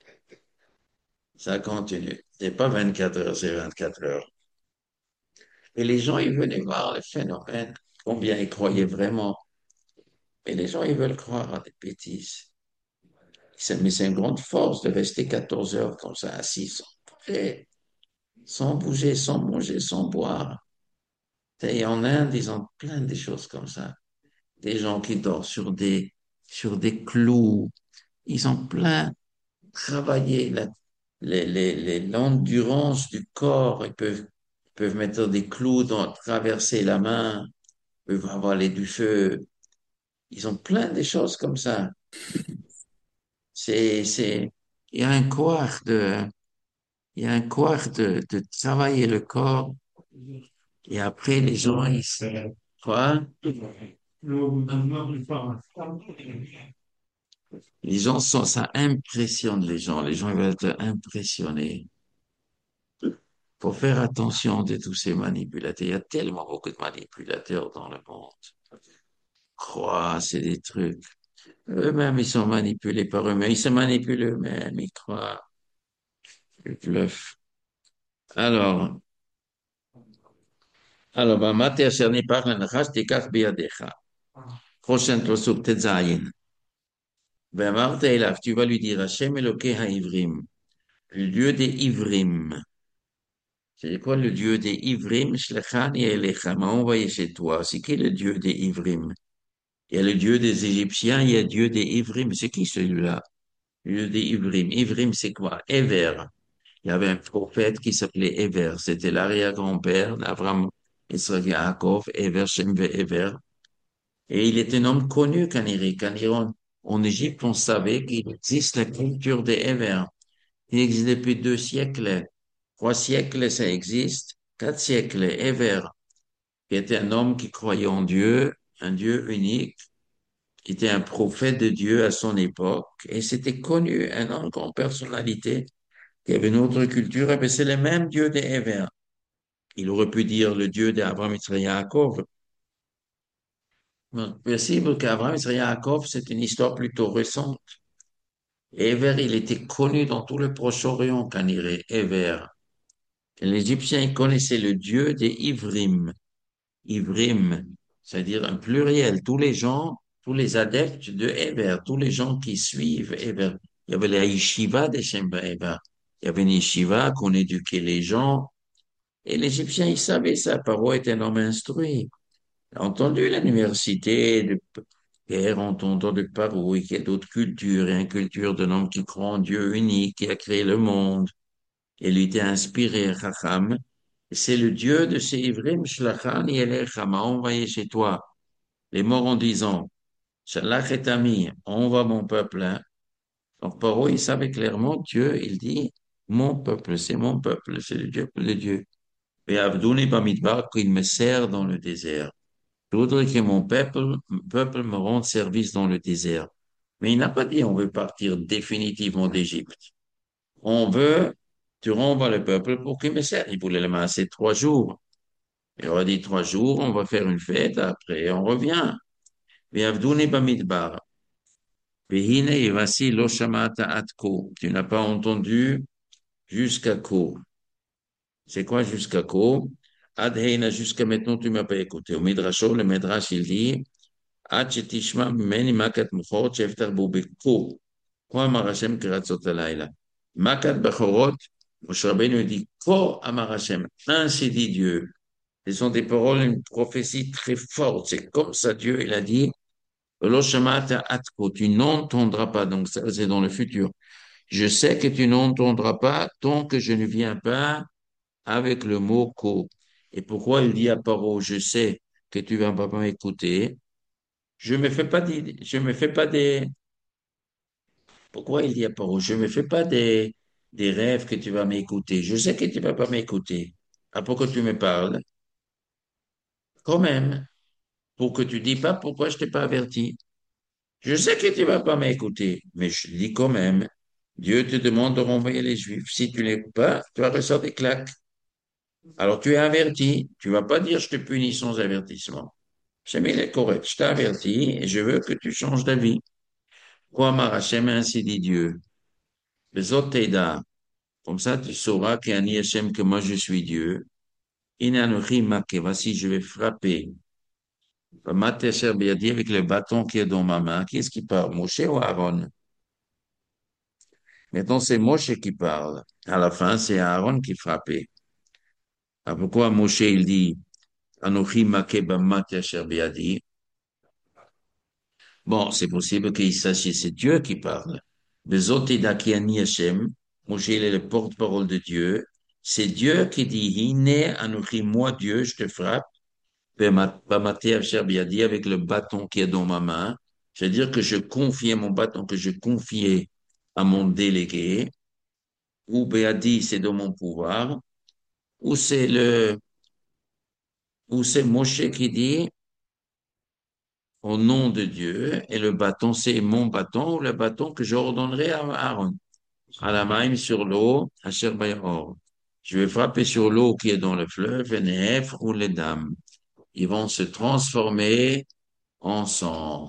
Ça continue. C'est pas vingt-quatre heures, c'est vingt-quatre heures. Et les gens, ils venaient voir le phénomène, combien ils croyaient vraiment. Et les gens, ils veulent croire à des bêtises. C'est- Mais c'est une grande force de rester quatorze heures comme ça, assis, sans bouger, sans bouger, sans manger, sans boire. Et en Inde, ils ont plein de choses comme ça. Des gens qui dorment sur des, sur des clous. Ils ont plein travaillé la- les, les, les- l'endurance du corps. Ils peuvent, ils peuvent mettre des clous dans, traverser la main, ils peuvent avaler du feu. Ils ont plein de choses comme ça. C'est, c'est, il y a un couard de, il y a un couard de, de travailler le corps. Et après, les gens, ils se, quoi? Les gens sont, ça impressionne les gens. Les gens ils veulent être impressionnés. Faut faire attention de tous ces manipulateurs. Il y a tellement beaucoup de manipulateurs dans le monde. Croient, c'est des trucs. Eux-mêmes, ils sont manipulés par eux-mêmes. Ils se manipulent eux-mêmes. Ils croient. Ils bluffent. Alors, alors, במטה אשר ניפח לנחש תיקח בידיך. prochain פסוק ט"ז. ואמרת אליו, tu vas lui dire, Hachem Elokei haïvrim, le Dieu des Ivrim. C'est quoi le Dieu des Ivrim? Shlechani Elecha, m'a envoyé chez toi. C'est qui le Dieu des Ivrim? Il y a le Dieu des Égyptiens, il y a le Dieu des Ivrim. C'est qui celui-là? Le Dieu des Ivrim. Ivrim, c'est quoi? Ever. Il y avait un prophète qui s'appelait Ever. C'était l'arrière-grand-père d'Abraham, Israël, Yaakov, Ever, Shem, Ever. Et il est un homme connu qu'en Irak. En Iran, en Égypte, on savait qu'il existe la culture des Ever. Il existe depuis deux siècles. Trois siècles, ça existe. Quatre siècles, Ever, qui était un homme qui croyait en Dieu, un Dieu unique, qui était un prophète de Dieu à son époque. Et c'était connu, un homme grande personnalité, qui avait une autre culture. Mais c'est le même Dieu des Ever. Il aurait pu dire le Dieu d'Abraham, Israël, Yaakov. Bon, possible qu'Abraham, Israël, Yaakov, c'est une histoire plutôt récente. Ever, il était connu dans tout le Proche-Orient quand il est Ever. Les Égyptiens ils connaissaient le dieu des Ivrim. Ivrim, c'est-à-dire un pluriel. Tous les gens, tous les adeptes de Ever, tous les gens qui suivent Ever. Il y avait la yeshiva des Shemba Ever. Il y avait une yeshiva qu'on éduquait les gens. Et les Égyptiens, ils savaient ça. Paro était un homme instruit. Il a entendu l'université de guerre, entendant de Paro, et qu'il y a d'autres cultures, et une culture d'un homme qui croit en Dieu unique, qui a créé le monde. Et lui était inspiré, Chacham. C'est le Dieu de ces Ivrim, Shlachani Elecha, m'a envoyé chez toi. Les morts en disant, Shalach et ami, envoie mon peuple. Hein. Donc, Paro, il savait clairement, Dieu, il dit, mon peuple, c'est mon peuple, c'est le Dieu de Dieu. Et Abdouni Bamidbar, qu'il me sert dans le désert. Je voudrais que mon peuple, peuple me rende service dans le désert. Mais il n'a pas dit, on veut partir définitivement d'Égypte. On veut, tu renvoies le peuple pour qu'il me serve. Il voulait le masser trois jours. Il aurait dit trois jours, on va faire une fête, après on revient. Ve'avdouni bamidbar. Ve'hine et voici lo shamata atko. Tu n'as pas entendu jusqu'à ko. C'est quoi jusqu'à ko? Ad heina, jusqu'à maintenant, tu m'as pas écouté. Au Midrashot, le Midrash, il dit, Ad shetishma meni makat muchot sheftar bo beko. Quoi amar Hashem kiratzot alayla. Makat bechorot, Moshe Rabbeinu dit, Ko amar Hashem. Ainsi dit Dieu. Ce sont des paroles, une prophétie très forte. C'est comme ça, Dieu, il a dit, Lo shamata atko, tu n'entendras pas. Donc, ça, c'est dans le futur. Je sais que tu n'entendras pas tant que je ne viens pas avec le mot ko. Et pourquoi il dit à Paro, je sais que tu vas pas m'écouter. Je me fais pas des, je me fais pas des, pourquoi il dit à Paro, je me fais pas des, des rêves que tu vas m'écouter. Je sais que tu vas pas m'écouter. À pourquoi tu me parles? Quand même. Pour que tu dis pas pourquoi je t'ai pas averti. Je sais que tu vas pas m'écouter, mais je dis quand même, Dieu te demande de renvoyer les Juifs. Si tu n'écoutes pas, tu vas recevoir des claques. Alors tu es averti. Tu vas pas dire je te punis sans avertissement. C'est il est correct. Je t'ai averti et je veux que tu changes d'avis. Quoi, Marachem, ainsi dit Dieu. Les autres t'aident. Comme ça, tu sauras qu'il y a un Hachem que moi je suis Dieu. Inanochi make, voici, je vais frapper. Mater Sherbiadi avec le bâton qui est dans ma main. Qui est-ce qui parle? Moshe ou Aaron? Maintenant, c'est Moshe qui parle. À la fin, c'est Aaron qui frappait. Alors, pourquoi Moshe, il dit, Anochi make mater Sherbiadi? Bon, c'est possible qu'il s'agisse, c'est Dieu qui parle. Bezot Edakiani Hashem. Moshe, il est le porte-parole de Dieu. C'est Dieu qui dit, Hine Anochi, moi Dieu, je te frappe. Bamaté Asher Biadi avec le bâton qui est dans ma main. C'est-à-dire que je confiais mon bâton, que je confiais à mon délégué. Ou Béadi, c'est dans mon pouvoir. Ou c'est le, ou c'est Moshe qui dit, au nom de Dieu, et le bâton, c'est mon bâton, ou le bâton que j'ordonnerai à Aaron. À la main sur l'eau, à Bayahor. Je vais frapper sur l'eau qui est dans le fleuve, et Nehef ou les dames. Ils vont se transformer en sang.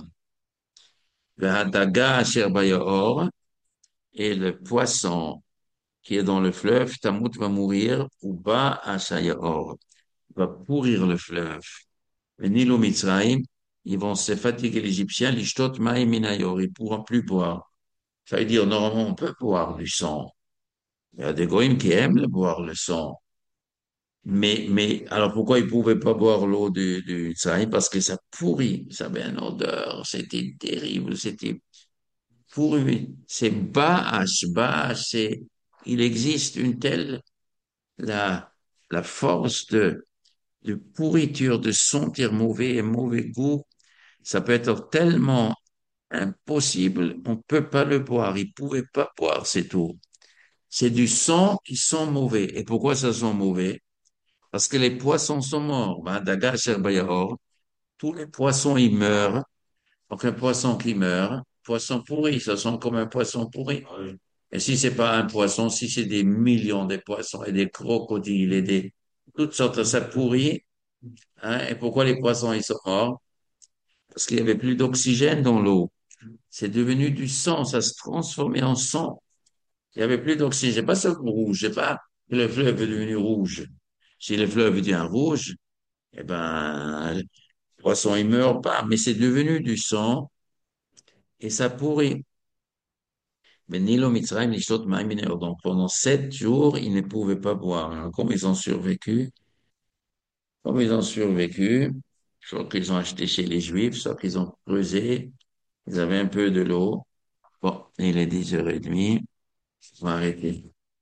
V'hadaga asher bayaor, et le poisson qui est dans le fleuve, Tamout va mourir, ou ba ashayaor, va pourrir le fleuve. Le Nilo Mitzrayim, ils vont se fatiguer, les Égyptiens, l'ishtot maï minayor, ils pourront plus boire. Ça veut dire, normalement, on peut boire du sang. Il y a des goïms qui aiment le boire le sang. Mais, mais, alors pourquoi ils pouvaient pas boire l'eau du, du Mitzrayim? Parce que ça pourrit, ça avait une odeur, c'était terrible, c'était pour lui, c'est Baach, Baach, c'est, il existe une telle, la, la force de, de pourriture, de sentir mauvais et mauvais goût, ça peut être tellement impossible, on peut pas le boire, il pouvait pas boire, c'est tout. C'est du sang qui sent mauvais. Et pourquoi ça sent mauvais? Parce que les poissons sont morts. Ben, Daga, Sherbayahor, tous les poissons, ils meurent. Donc, un poisson qui meurt, poisson pourri, ça sent comme un poisson pourri. Et si c'est pas un poisson, si c'est des millions de poissons et des crocodiles et des, toutes sortes, ça pourrit, hein. Et pourquoi les poissons, ils sont morts? Parce qu'il y avait plus d'oxygène dans l'eau. C'est devenu du sang, ça se transformait en sang. Il y avait plus d'oxygène. C'est pas ça rouge, c'est pas que le fleuve est devenu rouge. Si le fleuve devient rouge, eh ben, le poisson, il meurt pas, mais c'est devenu du sang et ça pourrit. Mais Nilo Mitzrayim, Lishtot Maim Mineur. Donc pendant sept jours, ils ne pouvaient pas boire. Alors, comme ils ont survécu, comme ils ont survécu, soit qu'ils ont acheté chez les Juifs, soit qu'ils ont creusé, ils avaient un peu de l'eau. Bon, il est dix heures trente, on va arrêter.